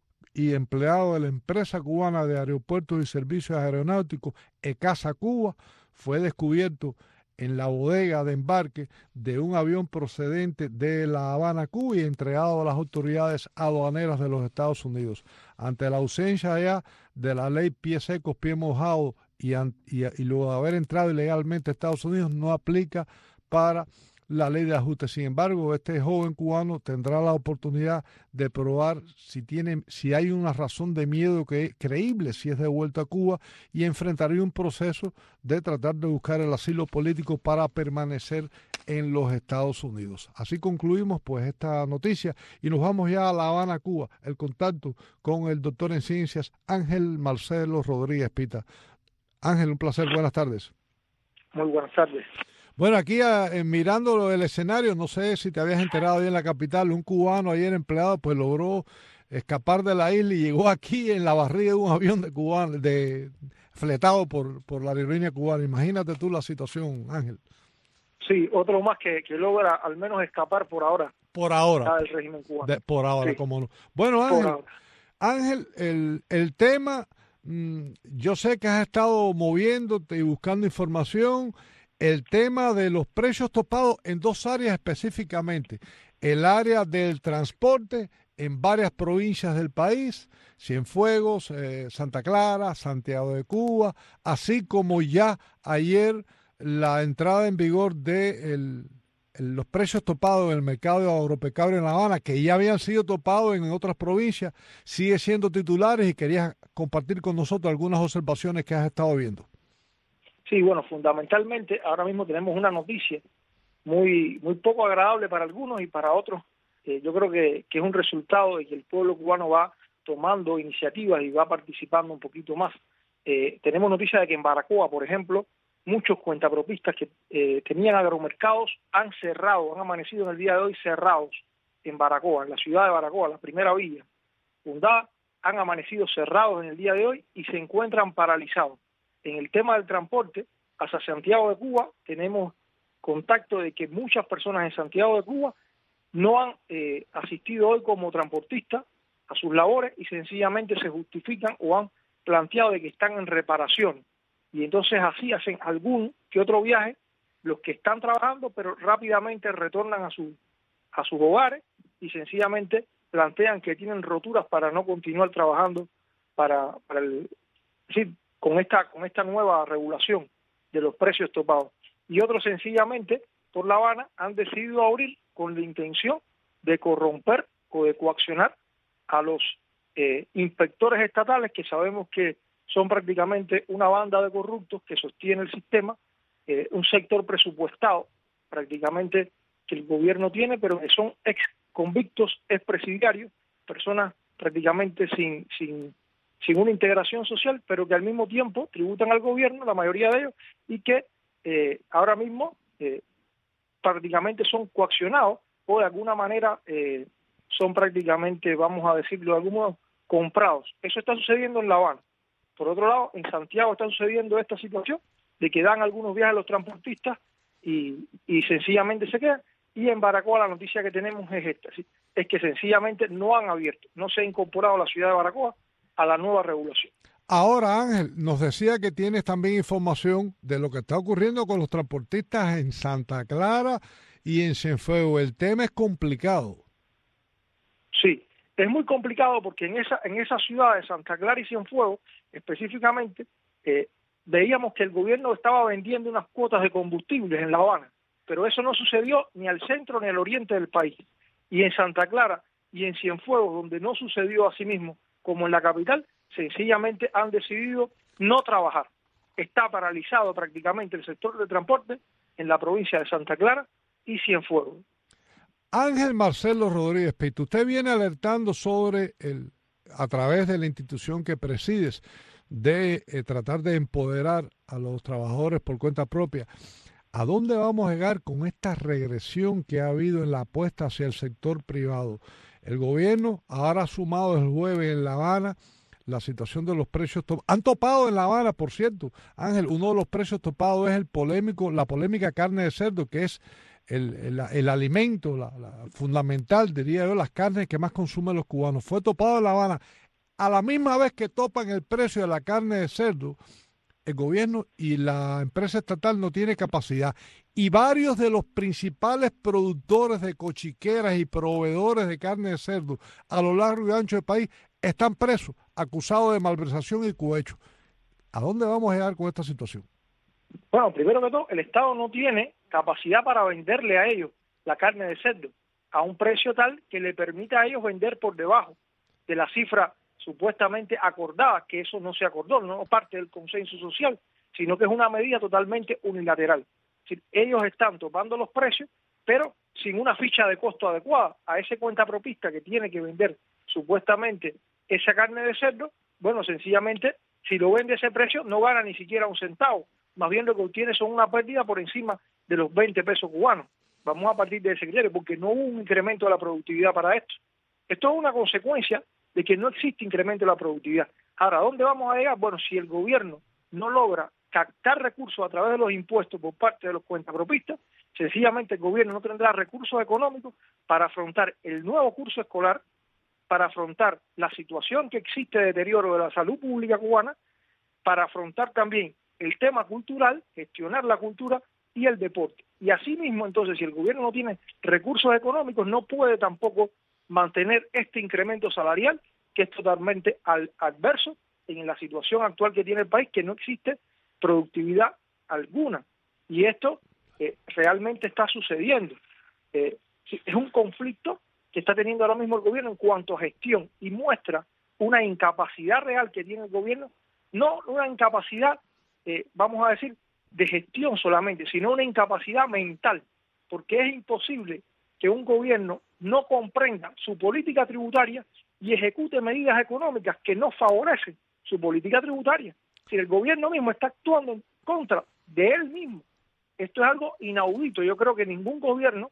y empleado de la empresa cubana de aeropuertos y servicios aeronáuticos ECASA Cuba, fue descubierto en la bodega de embarque de un avión procedente de La Habana, Cuba, y entregado a las autoridades aduaneras de los Estados Unidos. Ante la ausencia ya de la ley pie secos, pie mojado, y luego de haber entrado ilegalmente a Estados Unidos, no aplica para la ley de ajuste. Sin embargo, este joven cubano tendrá la oportunidad de probar si hay una razón de miedo creíble si es devuelto a Cuba, y enfrentaría un proceso de tratar de buscar el asilo político para permanecer en los Estados Unidos. Así concluimos pues esta noticia y nos vamos ya a La Habana, Cuba, el contacto con el doctor en ciencias Ángel Marcelo Rodríguez Pita. Ángel, un placer, buenas tardes. Muy buenas tardes. Bueno, aquí mirando el escenario, no sé si te habías enterado ahí en la capital, un cubano ayer empleado pues logró escapar de la isla y llegó aquí en la barriga de un avión fletado por la aerolínea cubana. Imagínate tú la situación, Ángel. Sí, otro más que logra al menos escapar por ahora. Por ahora. del régimen cubano. Por ahora, sí. como no. Bueno, Ángel, el tema, yo sé que has estado moviéndote y buscando información, el tema de los precios topados en dos áreas específicamente, el área del transporte en varias provincias del país, Cienfuegos, Santa Clara, Santiago de Cuba, así como ya ayer la entrada en vigor de los precios topados en el mercado agropecuario en La Habana, que ya habían sido topados en otras provincias, sigue siendo titulares y querías compartir con nosotros algunas observaciones que has estado viendo. Sí, bueno, fundamentalmente ahora mismo tenemos una noticia muy poco agradable para algunos y para otros. Yo creo que es un resultado de que el pueblo cubano va tomando iniciativas y va participando un poquito más. Tenemos noticia de que en Baracoa, por ejemplo, muchos cuentapropistas que tenían agromercados han cerrado, han amanecido en el día de hoy cerrados en Baracoa, en la ciudad de Baracoa, la primera villa fundada, han amanecido cerrados en el día de hoy y se encuentran paralizados. En el tema del transporte, hacia Santiago de Cuba, tenemos contacto de que muchas personas en Santiago de Cuba no han asistido hoy como transportistas a sus labores y sencillamente se justifican o han planteado de que están en reparación. Y entonces así hacen algún que otro viaje los que están trabajando, pero rápidamente retornan a sus hogares y sencillamente plantean que tienen roturas para no continuar trabajando con esta nueva regulación de los precios topados. Y otros sencillamente por La Habana han decidido abrir con la intención de corromper o de coaccionar a los inspectores estatales, que sabemos que son prácticamente una banda de corruptos que sostiene el sistema, un sector presupuestado prácticamente que el gobierno tiene, pero que son ex convictos, ex presidiarios, personas prácticamente sin una integración social, pero que al mismo tiempo tributan al gobierno, la mayoría de ellos, y que ahora mismo prácticamente son coaccionados o de alguna manera son prácticamente, vamos a decirlo de algún modo, comprados. Eso está sucediendo en La Habana. Por otro lado, en Santiago está sucediendo esta situación de que dan algunos viajes a los transportistas y sencillamente se quedan. Y en Baracoa la noticia que tenemos es esta, ¿sí? Es que sencillamente no han abierto, no se ha incorporado la ciudad de Baracoa a la nueva regulación. Ahora, Ángel, nos decía que tienes también información de lo que está ocurriendo con los transportistas en Santa Clara y en Cienfuegos. El tema es complicado. Sí, es muy complicado porque en esa ciudad de Santa Clara y Cienfuegos, específicamente, veíamos que el gobierno estaba vendiendo unas cuotas de combustibles en La Habana, pero eso no sucedió ni al centro ni al oriente del país. Y en Santa Clara y en Cienfuegos, donde no sucedió así mismo como en la capital, sencillamente han decidido no trabajar. Está paralizado prácticamente el sector de transporte en la provincia de Santa Clara y Cienfuegos. Ángel Marcelo Rodríguez Peito, usted viene alertando sobre a través de la institución que presides, de tratar de empoderar a los trabajadores por cuenta propia. ¿A dónde vamos a llegar con esta regresión que ha habido en la apuesta hacia el sector privado? El gobierno ahora ha sumado el jueves en La Habana la situación de los precios. Han topado en La Habana, por cierto, Ángel, uno de los precios topados es la polémica carne de cerdo, que es el alimento, la fundamental, diría yo, las carnes que más consumen los cubanos. Fue topado en La Habana. A la misma vez que topan el precio de la carne de cerdo, el gobierno y la empresa estatal no tiene capacidad. Y varios de los principales productores de cochiqueras y proveedores de carne de cerdo a lo largo y ancho del país están presos, acusados de malversación y cohecho. ¿A dónde vamos a llegar con esta situación? Bueno, primero que todo, el Estado no tiene capacidad para venderle a ellos la carne de cerdo a un precio tal que le permita a ellos vender por debajo de la cifra supuestamente acordada, que eso no se acordó, no parte del consenso social, sino que es una medida totalmente unilateral. Es decir, ellos están topando los precios, pero sin una ficha de costo adecuada. A ese cuentapropista que tiene que vender supuestamente esa carne de cerdo, bueno, sencillamente, si lo vende a ese precio, no gana ni siquiera un centavo. Más bien lo que obtiene son una pérdida por encima de los 20 pesos cubanos. Vamos a partir de ese criterio, porque no hubo un incremento de la productividad para esto. Esto es una consecuencia de que no existe incremento de la productividad. Ahora, ¿a dónde vamos a llegar? Bueno, si el gobierno no logra captar recursos a través de los impuestos por parte de los cuentapropistas, Sencillamente el gobierno no tendrá recursos económicos para afrontar el nuevo curso escolar, para afrontar la situación que existe de deterioro de la salud pública cubana, para afrontar también el tema cultural, gestionar la cultura y el deporte. Y asimismo, entonces, si el gobierno no tiene recursos económicos, no puede tampoco mantener este incremento salarial, que es totalmente adverso en la situación actual que tiene el país, que no existe productividad alguna. Y esto realmente está sucediendo. Es un conflicto que está teniendo ahora mismo el gobierno en cuanto a gestión, y muestra una incapacidad real que tiene el gobierno, no una incapacidad, vamos a decir, de gestión solamente, sino una incapacidad mental, porque es imposible que un gobierno no comprenda su política tributaria y ejecute medidas económicas que no favorecen su política tributaria. Si el gobierno mismo está actuando en contra de él mismo, esto es algo inaudito. Yo creo que ningún gobierno,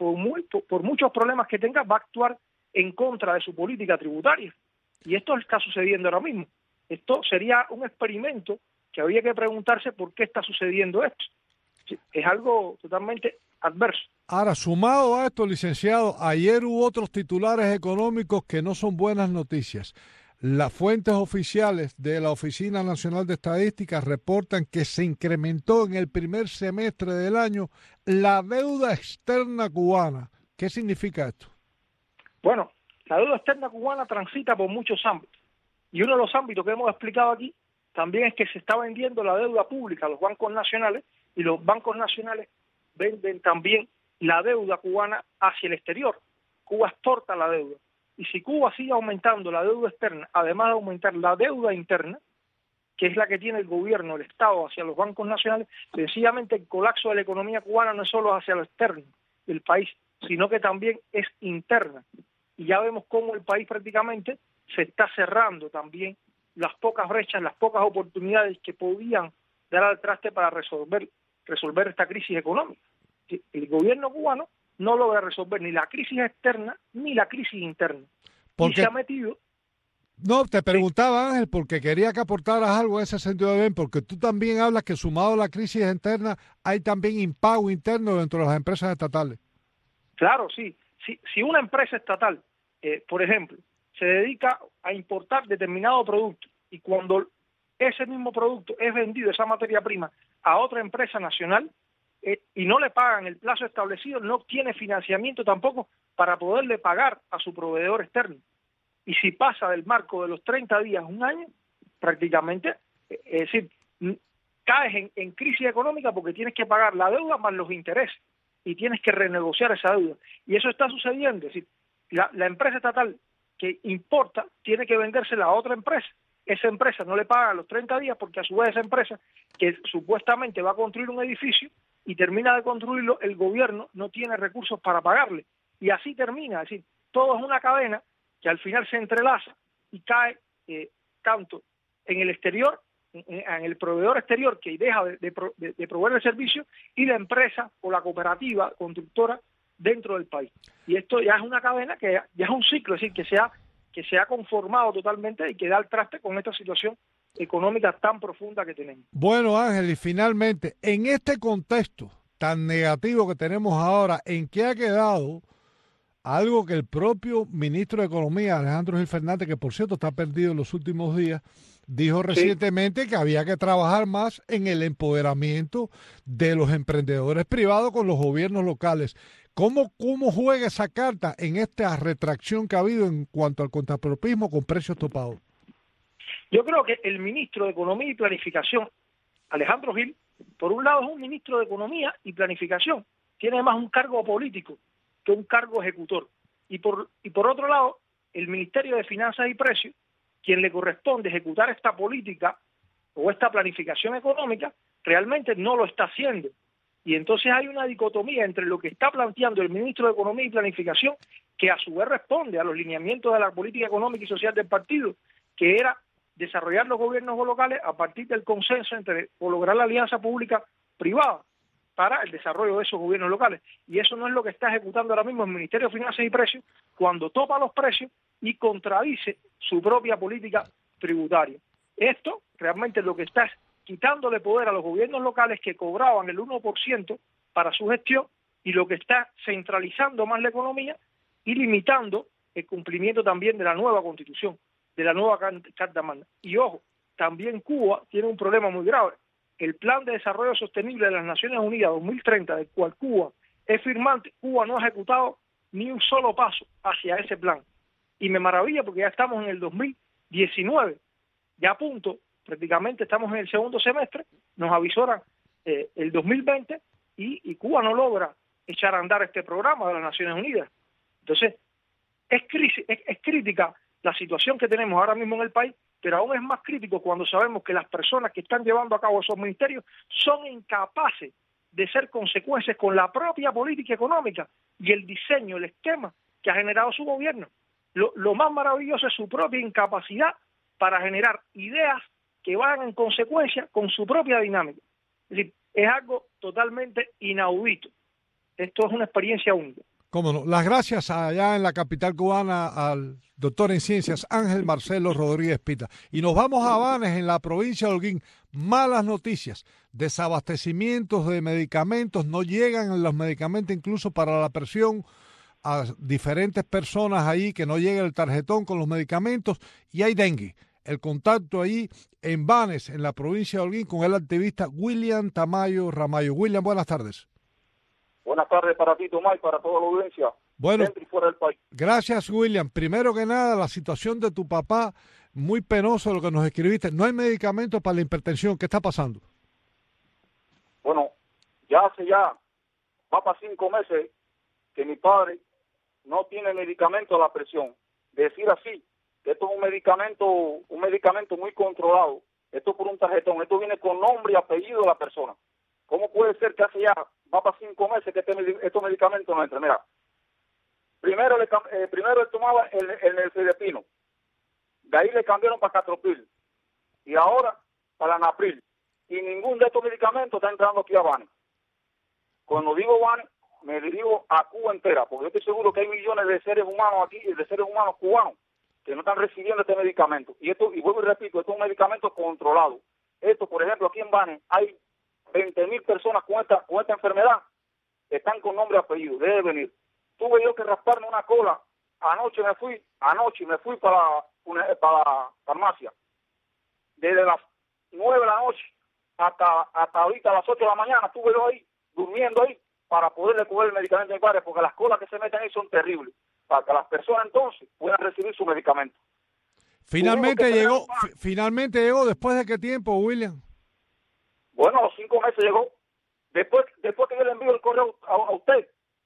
por muchos problemas que tenga, va a actuar en contra de su política tributaria. Y esto está sucediendo ahora mismo. Esto sería un experimento que habría que preguntarse por qué está sucediendo esto. Es algo totalmente adverso. Ahora, sumado a esto, licenciado, ayer hubo otros titulares económicos que no son buenas noticias. Las fuentes oficiales de la Oficina Nacional de Estadística reportan que se incrementó en el primer semestre del año la deuda externa cubana. ¿Qué significa esto? Bueno, la deuda externa cubana transita por muchos ámbitos. Y uno de los ámbitos que hemos explicado aquí también es que se está vendiendo la deuda pública a los bancos nacionales, y los bancos nacionales venden también la deuda cubana hacia el exterior. Cuba exporta la deuda. Y si Cuba sigue aumentando la deuda externa, además de aumentar la deuda interna, que es la que tiene el gobierno, el Estado, hacia los bancos nacionales, sencillamente el colapso de la economía cubana no es solo hacia lo externo del país, sino que también es interna. Y ya vemos cómo el país prácticamente se está cerrando también las pocas brechas, las pocas oportunidades que podían dar al traste para resolver esta crisis económica. El gobierno cubano no logra resolver ni la crisis externa ni la crisis interna. Y se ha metido... No, te preguntaba, Ángel, porque quería que aportaras algo en ese sentido de bien, porque tú también hablas que sumado a la crisis interna hay también impago interno dentro de las empresas estatales. Claro, sí. Si una empresa estatal, por ejemplo, se dedica a importar determinado producto, y cuando ese mismo producto es vendido, esa materia prima, a otra empresa nacional, y no le pagan el plazo establecido, no obtiene financiamiento tampoco para poderle pagar a su proveedor externo. Y si pasa del marco de los 30 días, un año, prácticamente, es decir, caes en crisis económica porque tienes que pagar la deuda más los intereses y tienes que renegociar esa deuda. Y eso está sucediendo, es decir, la empresa estatal que importa tiene que vendérsela a otra empresa. Esa empresa no le paga los 30 días porque a su vez esa empresa, que supuestamente va a construir un edificio y termina de construirlo, el gobierno no tiene recursos para pagarle. Y así termina, es decir, todo es una cadena que al final se entrelaza y cae tanto en el exterior, en el proveedor exterior que deja de proveer el servicio, y la empresa o la cooperativa constructora dentro del país. Y esto ya es una cadena que ya es un ciclo, es decir, que se ha conformado totalmente y que da al traste con esta situación económica tan profunda que tenemos. Bueno, Ángel, y finalmente, en este contexto tan negativo que tenemos ahora, ¿en qué ha quedado algo que el propio ministro de Economía, Alejandro Gil Fernández, que por cierto está perdido en los últimos días, dijo recientemente que había que trabajar más en el empoderamiento de los emprendedores privados con los gobiernos locales? ¿Cómo juega esa carta en esta retracción que ha habido en cuanto al contrapropismo con precios topados? Yo creo que el ministro de Economía y Planificación, Alejandro Gil, por un lado es un ministro de Economía y Planificación, tiene más un cargo político que un cargo ejecutor. Y por otro lado, el Ministerio de Finanzas y Precios, quien le corresponde ejecutar esta política o esta planificación económica, realmente no lo está haciendo. Y entonces hay una dicotomía entre lo que está planteando el ministro de Economía y Planificación, que a su vez responde a los lineamientos de la política económica y social del partido, que era desarrollar los gobiernos locales a partir del consenso o lograr la alianza pública-privada para el desarrollo de esos gobiernos locales. Y eso no es lo que está ejecutando ahora mismo el Ministerio de Finanzas y Precios, cuando topa los precios y contradice su propia política tributaria. Esto realmente lo que está es quitándole poder a los gobiernos locales, que cobraban el 1% para su gestión y lo que está centralizando más la economía y limitando el cumplimiento también de la nueva Constitución, de la nueva Carta Magna. Y ojo, también Cuba tiene un problema muy grave. El Plan de Desarrollo Sostenible de las Naciones Unidas 2030, del cual Cuba es firmante, Cuba no ha ejecutado ni un solo paso hacia ese plan. Y me maravilla porque ya estamos en el 2019, ya a punto, prácticamente estamos en el segundo semestre, nos avisoran el 2020 y Cuba no logra echar a andar este programa de las Naciones Unidas. Entonces, es crítica la situación que tenemos ahora mismo en el país, pero aún es más crítico cuando sabemos que las personas que están llevando a cabo esos ministerios son incapaces de ser consecuencias con la propia política económica y el diseño, el esquema que ha generado su gobierno. Lo más maravilloso es su propia incapacidad para generar ideas que vayan en consecuencia con su propia dinámica. Es decir, es algo totalmente inaudito. Esto es una experiencia única. Cómo no. Las gracias allá en la capital cubana al doctor en ciencias Ángel Marcelo Rodríguez Pita. Y nos vamos a Banes, en la provincia de Holguín. Malas noticias. Desabastecimientos de medicamentos. No llegan los medicamentos incluso para la presión a diferentes personas ahí, que no llega el tarjetón con los medicamentos. Y hay dengue. El contacto ahí en Banes, en la provincia de Holguín, con el activista William Tamayo Ramallo. William, buenas tardes. Buenas tardes para ti, Tomás, y para toda la audiencia, bueno, dentro y fuera del país. Gracias, William. Primero que nada, la situación de tu papá, muy penoso lo que nos escribiste. No hay medicamento para la hipertensión. ¿Qué está pasando? Bueno, va para 5 meses que mi padre no tiene medicamento a la presión. Decir así, que esto es un medicamento muy controlado. Esto por un tarjetón. Esto viene con nombre y apellido de la persona. ¿Cómo puede ser que va para 5 meses que estos medicamentos no entran? Mira, primero él tomaba el Nelsodepino, de ahí le cambiaron para Catropril, y ahora para Anapril, y ningún de estos medicamentos está entrando aquí a Banes. Cuando digo Banes, me dirijo a Cuba entera, porque yo estoy seguro que hay millones de seres humanos aquí, de seres humanos cubanos, que no están recibiendo este medicamento. Y vuelvo y repito, esto es un medicamento controlado. Esto, por ejemplo, aquí en Banes hay 20.000 personas con esta enfermedad, están con nombre y apellido, debe venir. Tuve yo que rasparme una cola, anoche me fui para la farmacia, desde las 9 de la noche hasta ahorita a las 8 de la mañana, estuve yo ahí, durmiendo ahí, para poderle coger el medicamento a mi padre, porque las colas que se meten ahí son terribles, para que las personas entonces puedan recibir su medicamento. Finalmente llegó, ¿después de qué tiempo, William? Bueno, a los 5 meses llegó. Después que yo le envío el correo a usted,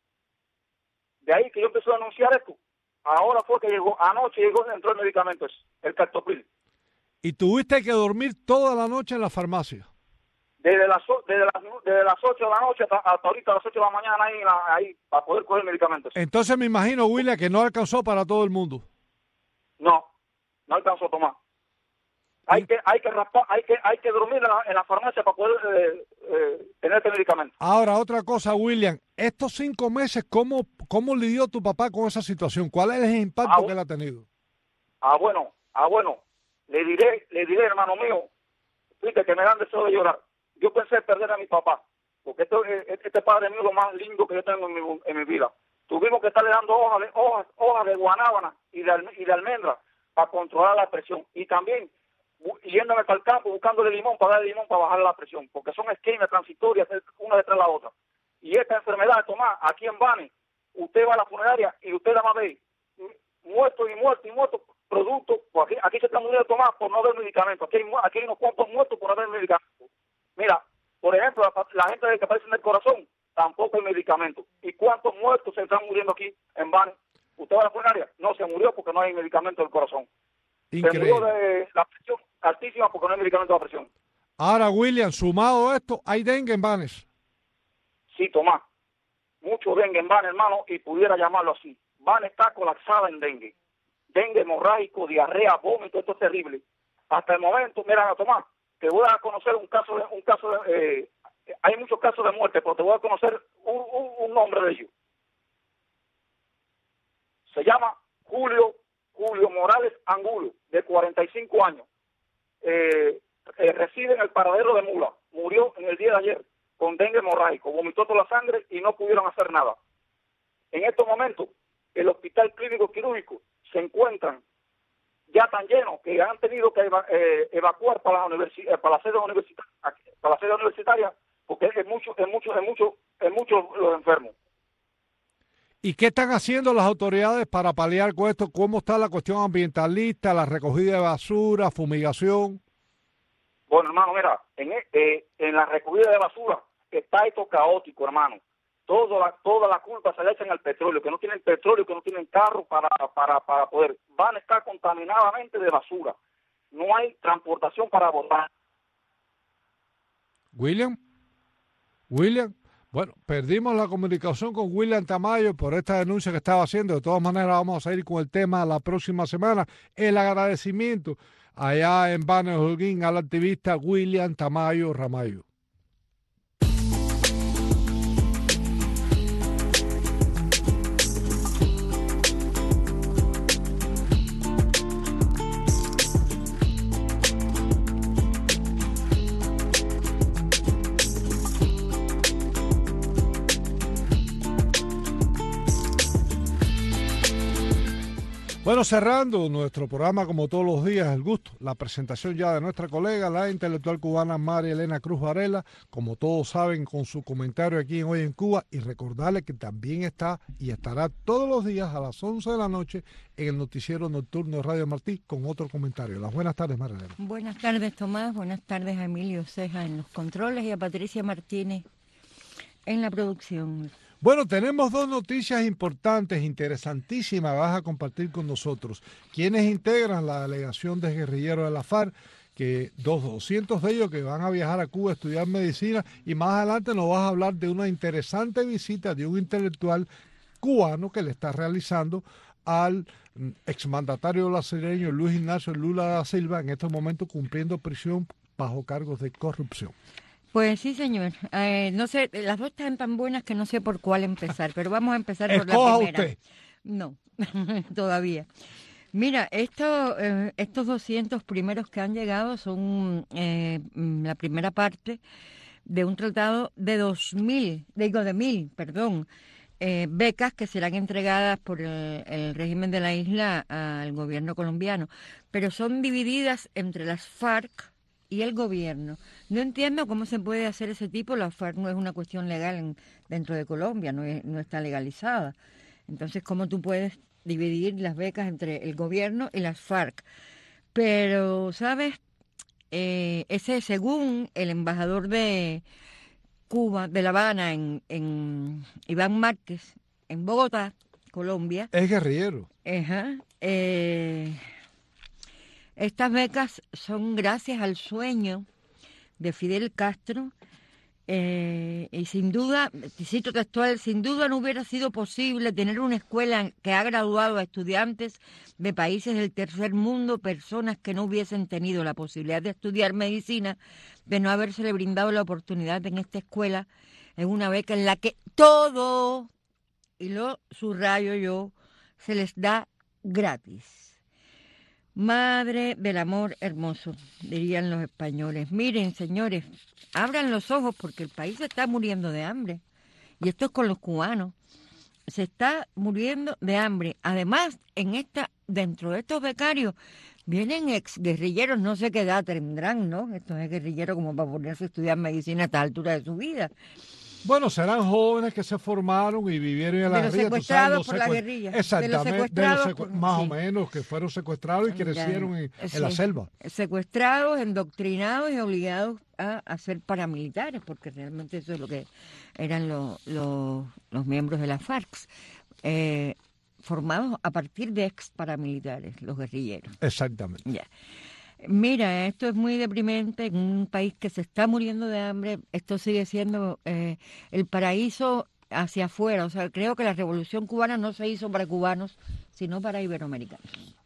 de ahí que yo empecé a anunciar esto, ahora fue que llegó, anoche entró el medicamento, el Catropril. ¿Y tuviste que dormir toda la noche en la farmacia? Desde las 8 de la noche hasta ahorita a las 8 de la mañana ahí para poder coger medicamentos. Entonces me imagino, William, que no alcanzó para todo el mundo. No alcanzó a tomar. Hay que dormir en la farmacia para poder tener este medicamento. Ahora, otra cosa, William. Estos 5 meses, ¿cómo lidió tu papá con esa situación? ¿Cuál es el impacto que él ha tenido? Bueno. Le diré, hermano mío, fíjate que me dan deseo de llorar. Yo pensé perder a mi papá, porque este padre mío es lo más lindo que yo tengo en mi vida. Tuvimos que estarle dando hojas de guanábana y de almendra para controlar la presión. Y también yéndome para el campo buscándole limón para darle limón para bajar la presión, porque son esquemas transitorias una detrás de la otra. Y esta enfermedad, Tomás, aquí en Banes, usted va a la funeraria y usted la va a ver muerto, producto, pues aquí se están muriendo, Tomás, por no haber medicamentos. Aquí hay unos cuantos muertos por no haber medicamentos. Mira, por ejemplo, la gente que padece del corazón, tampoco hay medicamentos. ¿Y cuántos muertos se están muriendo aquí en Banes? ¿Usted va a la funeraria? No, se murió porque no hay medicamento del corazón. Increíble. Se murió de la presión altísima porque no hay medicamento de la presión. Ahora, William, sumado a esto, ¿hay dengue en Banes? Sí, Tomás. Mucho dengue en Banes, hermano, y pudiera llamarlo así. Banes está colapsada en dengue. Dengue hemorrágico, diarrea, vómito, esto es terrible. Hasta el momento, mira, Tomás, te voy a conocer hay muchos casos de muerte, pero te voy a conocer un nombre de ellos. Se llama Julio Morales Angulo, de 45 años. Reside en el paradero de Mula. Murió en el día de ayer. con dengue hemorrágico, vomitó toda la sangre y no pudieron hacer nada. En estos momentos, el hospital clínico quirúrgico se encuentran ya tan llenos que han tenido que evacuar para la sede universitaria, porque es mucho los enfermos. ¿Y qué están haciendo las autoridades para paliar con esto? ¿Cómo está la cuestión ambientalista, la recogida de basura, fumigación? Bueno, hermano, mira, en la recogida de basura está esto caótico, hermano. Toda la culpa se le echan al petróleo, que no tienen petróleo, que no tienen carro para poder. Van a estar contaminadamente de basura. No hay transportación para botar. William, bueno, perdimos la comunicación con William Tamayo por esta denuncia que estaba haciendo. De todas maneras, vamos a ir con el tema la próxima semana. El agradecimiento allá en Banes Holguín al activista William Tamayo Ramallo. Bueno, cerrando nuestro programa como todos los días, el gusto, la presentación ya de nuestra colega, la intelectual cubana María Elena Cruz Varela, como todos saben, con su comentario aquí en Hoy en Cuba, y recordarle que también está y estará todos los días a las 11 de la noche en el noticiero nocturno de Radio Martí con otro comentario. Las buenas tardes, María Elena. Buenas tardes, Tomás, buenas tardes a Emilio Ceja en los controles y a Patricia Martínez en la producción. Bueno, tenemos dos noticias importantes, interesantísimas, vas a compartir con nosotros. ¿Quiénes integran la delegación de guerrilleros de la FARC? Que 200 de ellos que van a viajar a Cuba a estudiar medicina, y más adelante nos vas a hablar de una interesante visita de un intelectual cubano que le está realizando al exmandatario brasileño Luis Ignacio Lula da Silva, en estos momentos cumpliendo prisión bajo cargos de corrupción. Pues sí, señor. No sé, las dos están tan buenas que no sé por cuál empezar, pero vamos a empezar por la primera. Usted. No, todavía. Mira, estos 200 primeros que han llegado son la primera parte de un tratado de 1.000 becas que serán entregadas por el régimen de la isla al gobierno colombiano, pero son divididas entre las FARC y el gobierno. No entiendo cómo se puede hacer ese tipo. La FARC no es una cuestión legal dentro de Colombia, no está legalizada. Entonces, ¿cómo tú puedes dividir las becas entre el gobierno y las FARC? Pero, ¿sabes? Ese, según el embajador de Cuba, de La Habana, en Iván Márquez, en Bogotá, Colombia. Es guerrillero. Ajá. Estas becas son gracias al sueño de Fidel Castro y sin duda, cito textual, sin duda no hubiera sido posible tener una escuela que ha graduado a estudiantes de países del tercer mundo, personas que no hubiesen tenido la posibilidad de estudiar medicina, de no habérsele brindado la oportunidad en esta escuela, en una beca en la que todo, y lo subrayo yo, se les da gratis. Madre del amor hermoso, dirían los españoles. Miren, señores, abran los ojos porque el país se está muriendo de hambre. Y esto es con los cubanos. Se está muriendo de hambre. Además, dentro de estos becarios vienen exguerrilleros, no sé qué edad tendrán, ¿no? Estos exguerrilleros como para ponerse a estudiar medicina a esta altura de su vida. Bueno, serán jóvenes que se formaron y vivieron en la guerrilla. De los secuestrados por la guerrilla. Exactamente, más o menos, que fueron secuestrados y crecieron en la selva. Secuestrados, endoctrinados y obligados a ser paramilitares, porque realmente eso es lo que eran los miembros de la FARC, formados a partir de ex paramilitares, los guerrilleros. Exactamente. Ya. Mira, esto es muy deprimente en un país que se está muriendo de hambre. Esto sigue siendo el paraíso hacia afuera. O sea, creo que la revolución cubana no se hizo para cubanos, sino para iberoamericanos.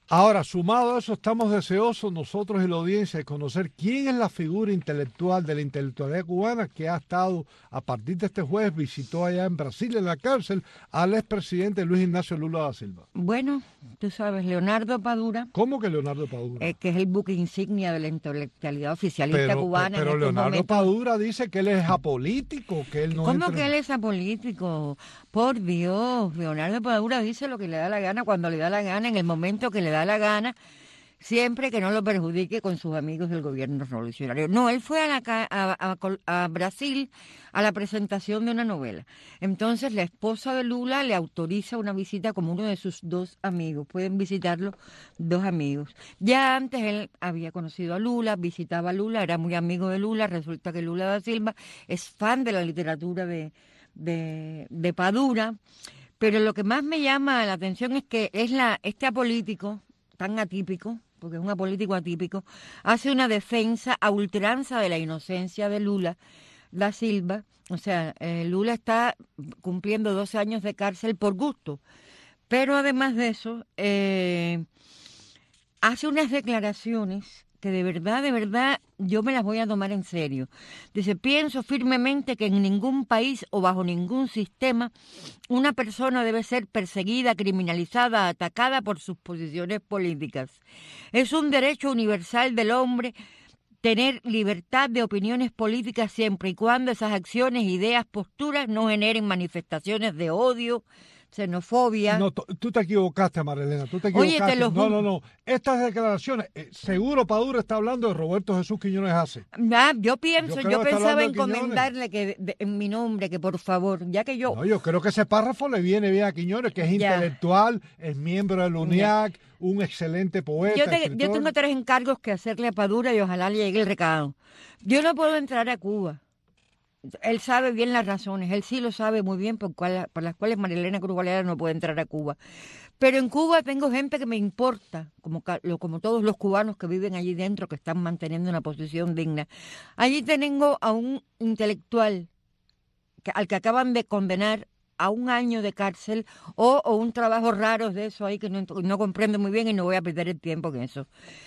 Ahora, sumado a eso, estamos deseosos nosotros y la audiencia de conocer quién es la figura intelectual de la intelectualidad cubana que ha estado, a partir de este jueves, visitó allá en Brasil, en la cárcel, al expresidente Luis Ignacio Lula da Silva. Bueno, tú sabes, Leonardo Padura. ¿Cómo que Leonardo Padura? Que es el buque insignia de la intelectualidad oficialista cubana. Pero Leonardo Padura dice que él es apolítico, que él no ¿Cómo que él es apolítico? Por Dios, Leonardo Padura dice lo que le da la gana, cuando le da la gana, en el momento que le da la gana, siempre que no lo perjudique con sus amigos del gobierno revolucionario. No, él fue a Brasil a la presentación de una novela. Entonces la esposa de Lula le autoriza una visita como uno de sus 2 amigos. Pueden visitarlo 2 amigos. Ya antes él había conocido a Lula, visitaba a Lula, era muy amigo de Lula. Resulta que Lula da Silva es fan de la literatura de Padura. Pero lo que más me llama la atención es que es este apolítico tan atípico, porque es un apolítico atípico, hace una defensa a ultranza de la inocencia de Lula da Silva. O sea, Lula está cumpliendo 12 años de cárcel por gusto. Pero además de eso, hace unas declaraciones que de verdad, yo me las voy a tomar en serio. Dice, pienso firmemente que en ningún país o bajo ningún sistema una persona debe ser perseguida, criminalizada, atacada por sus posiciones políticas. Es un derecho universal del hombre tener libertad de opiniones políticas siempre y cuando esas acciones, ideas, posturas no generen manifestaciones de odio, xenofobia. No, tú te equivocaste, Marilena, tú te equivocaste. Oye, te lo juro. No. Estas declaraciones, seguro Padura está hablando de Roberto Jesús Quiñones Hace. Yo pensaba encomendarle que en mi nombre, que por favor, ya que yo... No, yo creo que ese párrafo le viene bien a Quiñones, que es intelectual, es miembro del UNIAC, un excelente poeta. Yo tengo 3 encargos que hacerle a Padura y ojalá le llegue el recado. Yo no puedo entrar a Cuba. Él sabe bien las razones, él sí lo sabe muy bien por las cuales Marilena Cruz Valera no puede entrar a Cuba. Pero en Cuba tengo gente que me importa, como todos los cubanos que viven allí dentro, que están manteniendo una posición digna. Allí tengo a un intelectual al que acaban de condenar a 1 año de cárcel o un trabajo raro de eso ahí que no comprendo muy bien y no voy a perder el tiempo en eso.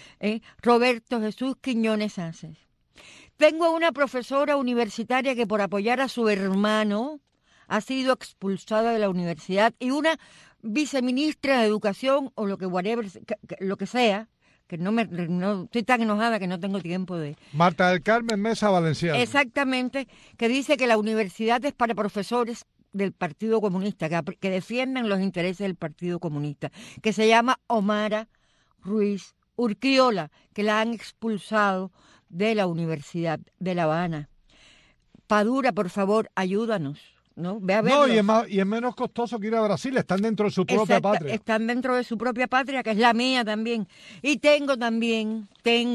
Roberto Jesús Quiñones Hace. Tengo a una profesora universitaria que por apoyar a su hermano ha sido expulsada de la universidad y una viceministra de Educación o lo que sea, que no estoy tan enojada que no tengo tiempo de... Marta del Carmen Mesa Valenciano. Exactamente, que dice que la universidad es para profesores del Partido Comunista, que defienden los intereses del Partido Comunista, que se llama Omara Ruiz Urquiola, que la han expulsado de la Universidad de La Habana. Padura, por favor, ayúdanos, ¿no? Ve a verlos. No, y es menos costoso que ir a Brasil, están dentro de su propia patria. Están dentro de su propia patria, que es la mía también. Y tengo también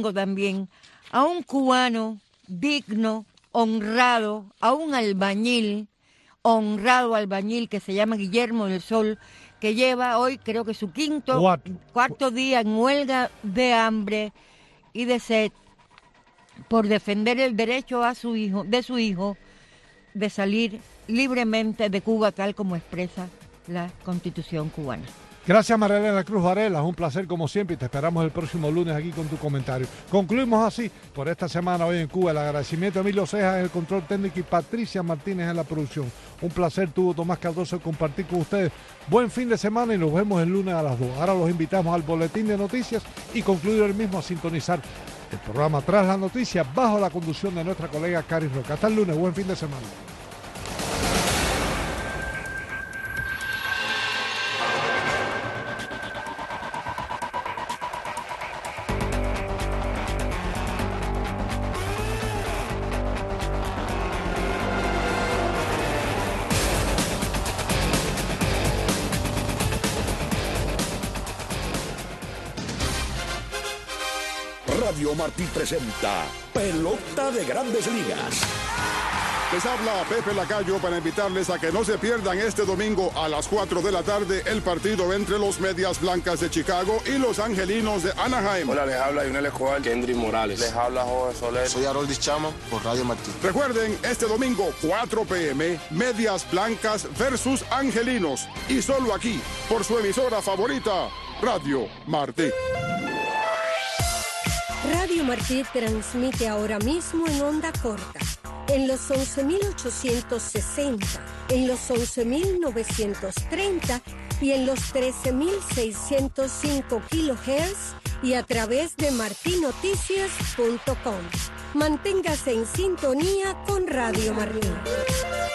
a un cubano digno, honrado, a un honrado albañil que se llama Guillermo del Sol, que lleva hoy, creo que su cuarto día en huelga de hambre y de sed, por defender el derecho de su hijo de salir libremente de Cuba, tal como expresa la Constitución cubana. Gracias, Marilena Cruz Varela, es un placer como siempre y te esperamos el próximo lunes aquí con tu comentario. Concluimos así por esta semana hoy en Cuba. El agradecimiento a Emilio Cejas en el control técnico y Patricia Martínez en la producción. Un placer tuvo Tomás Cardoso compartir con ustedes. Buen fin de semana y nos vemos el lunes a las 2. Ahora los invitamos al boletín de noticias y concluir el mismo a sintonizar el programa Tras las Noticias bajo la conducción de nuestra colega Cari Roca. Hasta el lunes, buen fin de semana. Radio Martí presenta Pelota de Grandes Ligas. Les habla Pepe Lacayo para invitarles a que no se pierdan este domingo a las 4 de la tarde el partido entre los Medias Blancas de Chicago y los Angelinos de Anaheim. Hola, les habla Yunel Escobar, Kendry Morales. Les habla Jorge Soler. Soy Haroldis Chama por Radio Martí. Recuerden, este domingo 4 p.m. Medias Blancas versus Angelinos. Y solo aquí, por su emisora favorita, Radio Martí. Radio Martí transmite ahora mismo en onda corta, en los 11.860, en los 11.930 y en los 13.605 kHz y a través de martinoticias.com. Manténgase en sintonía con Radio Martí.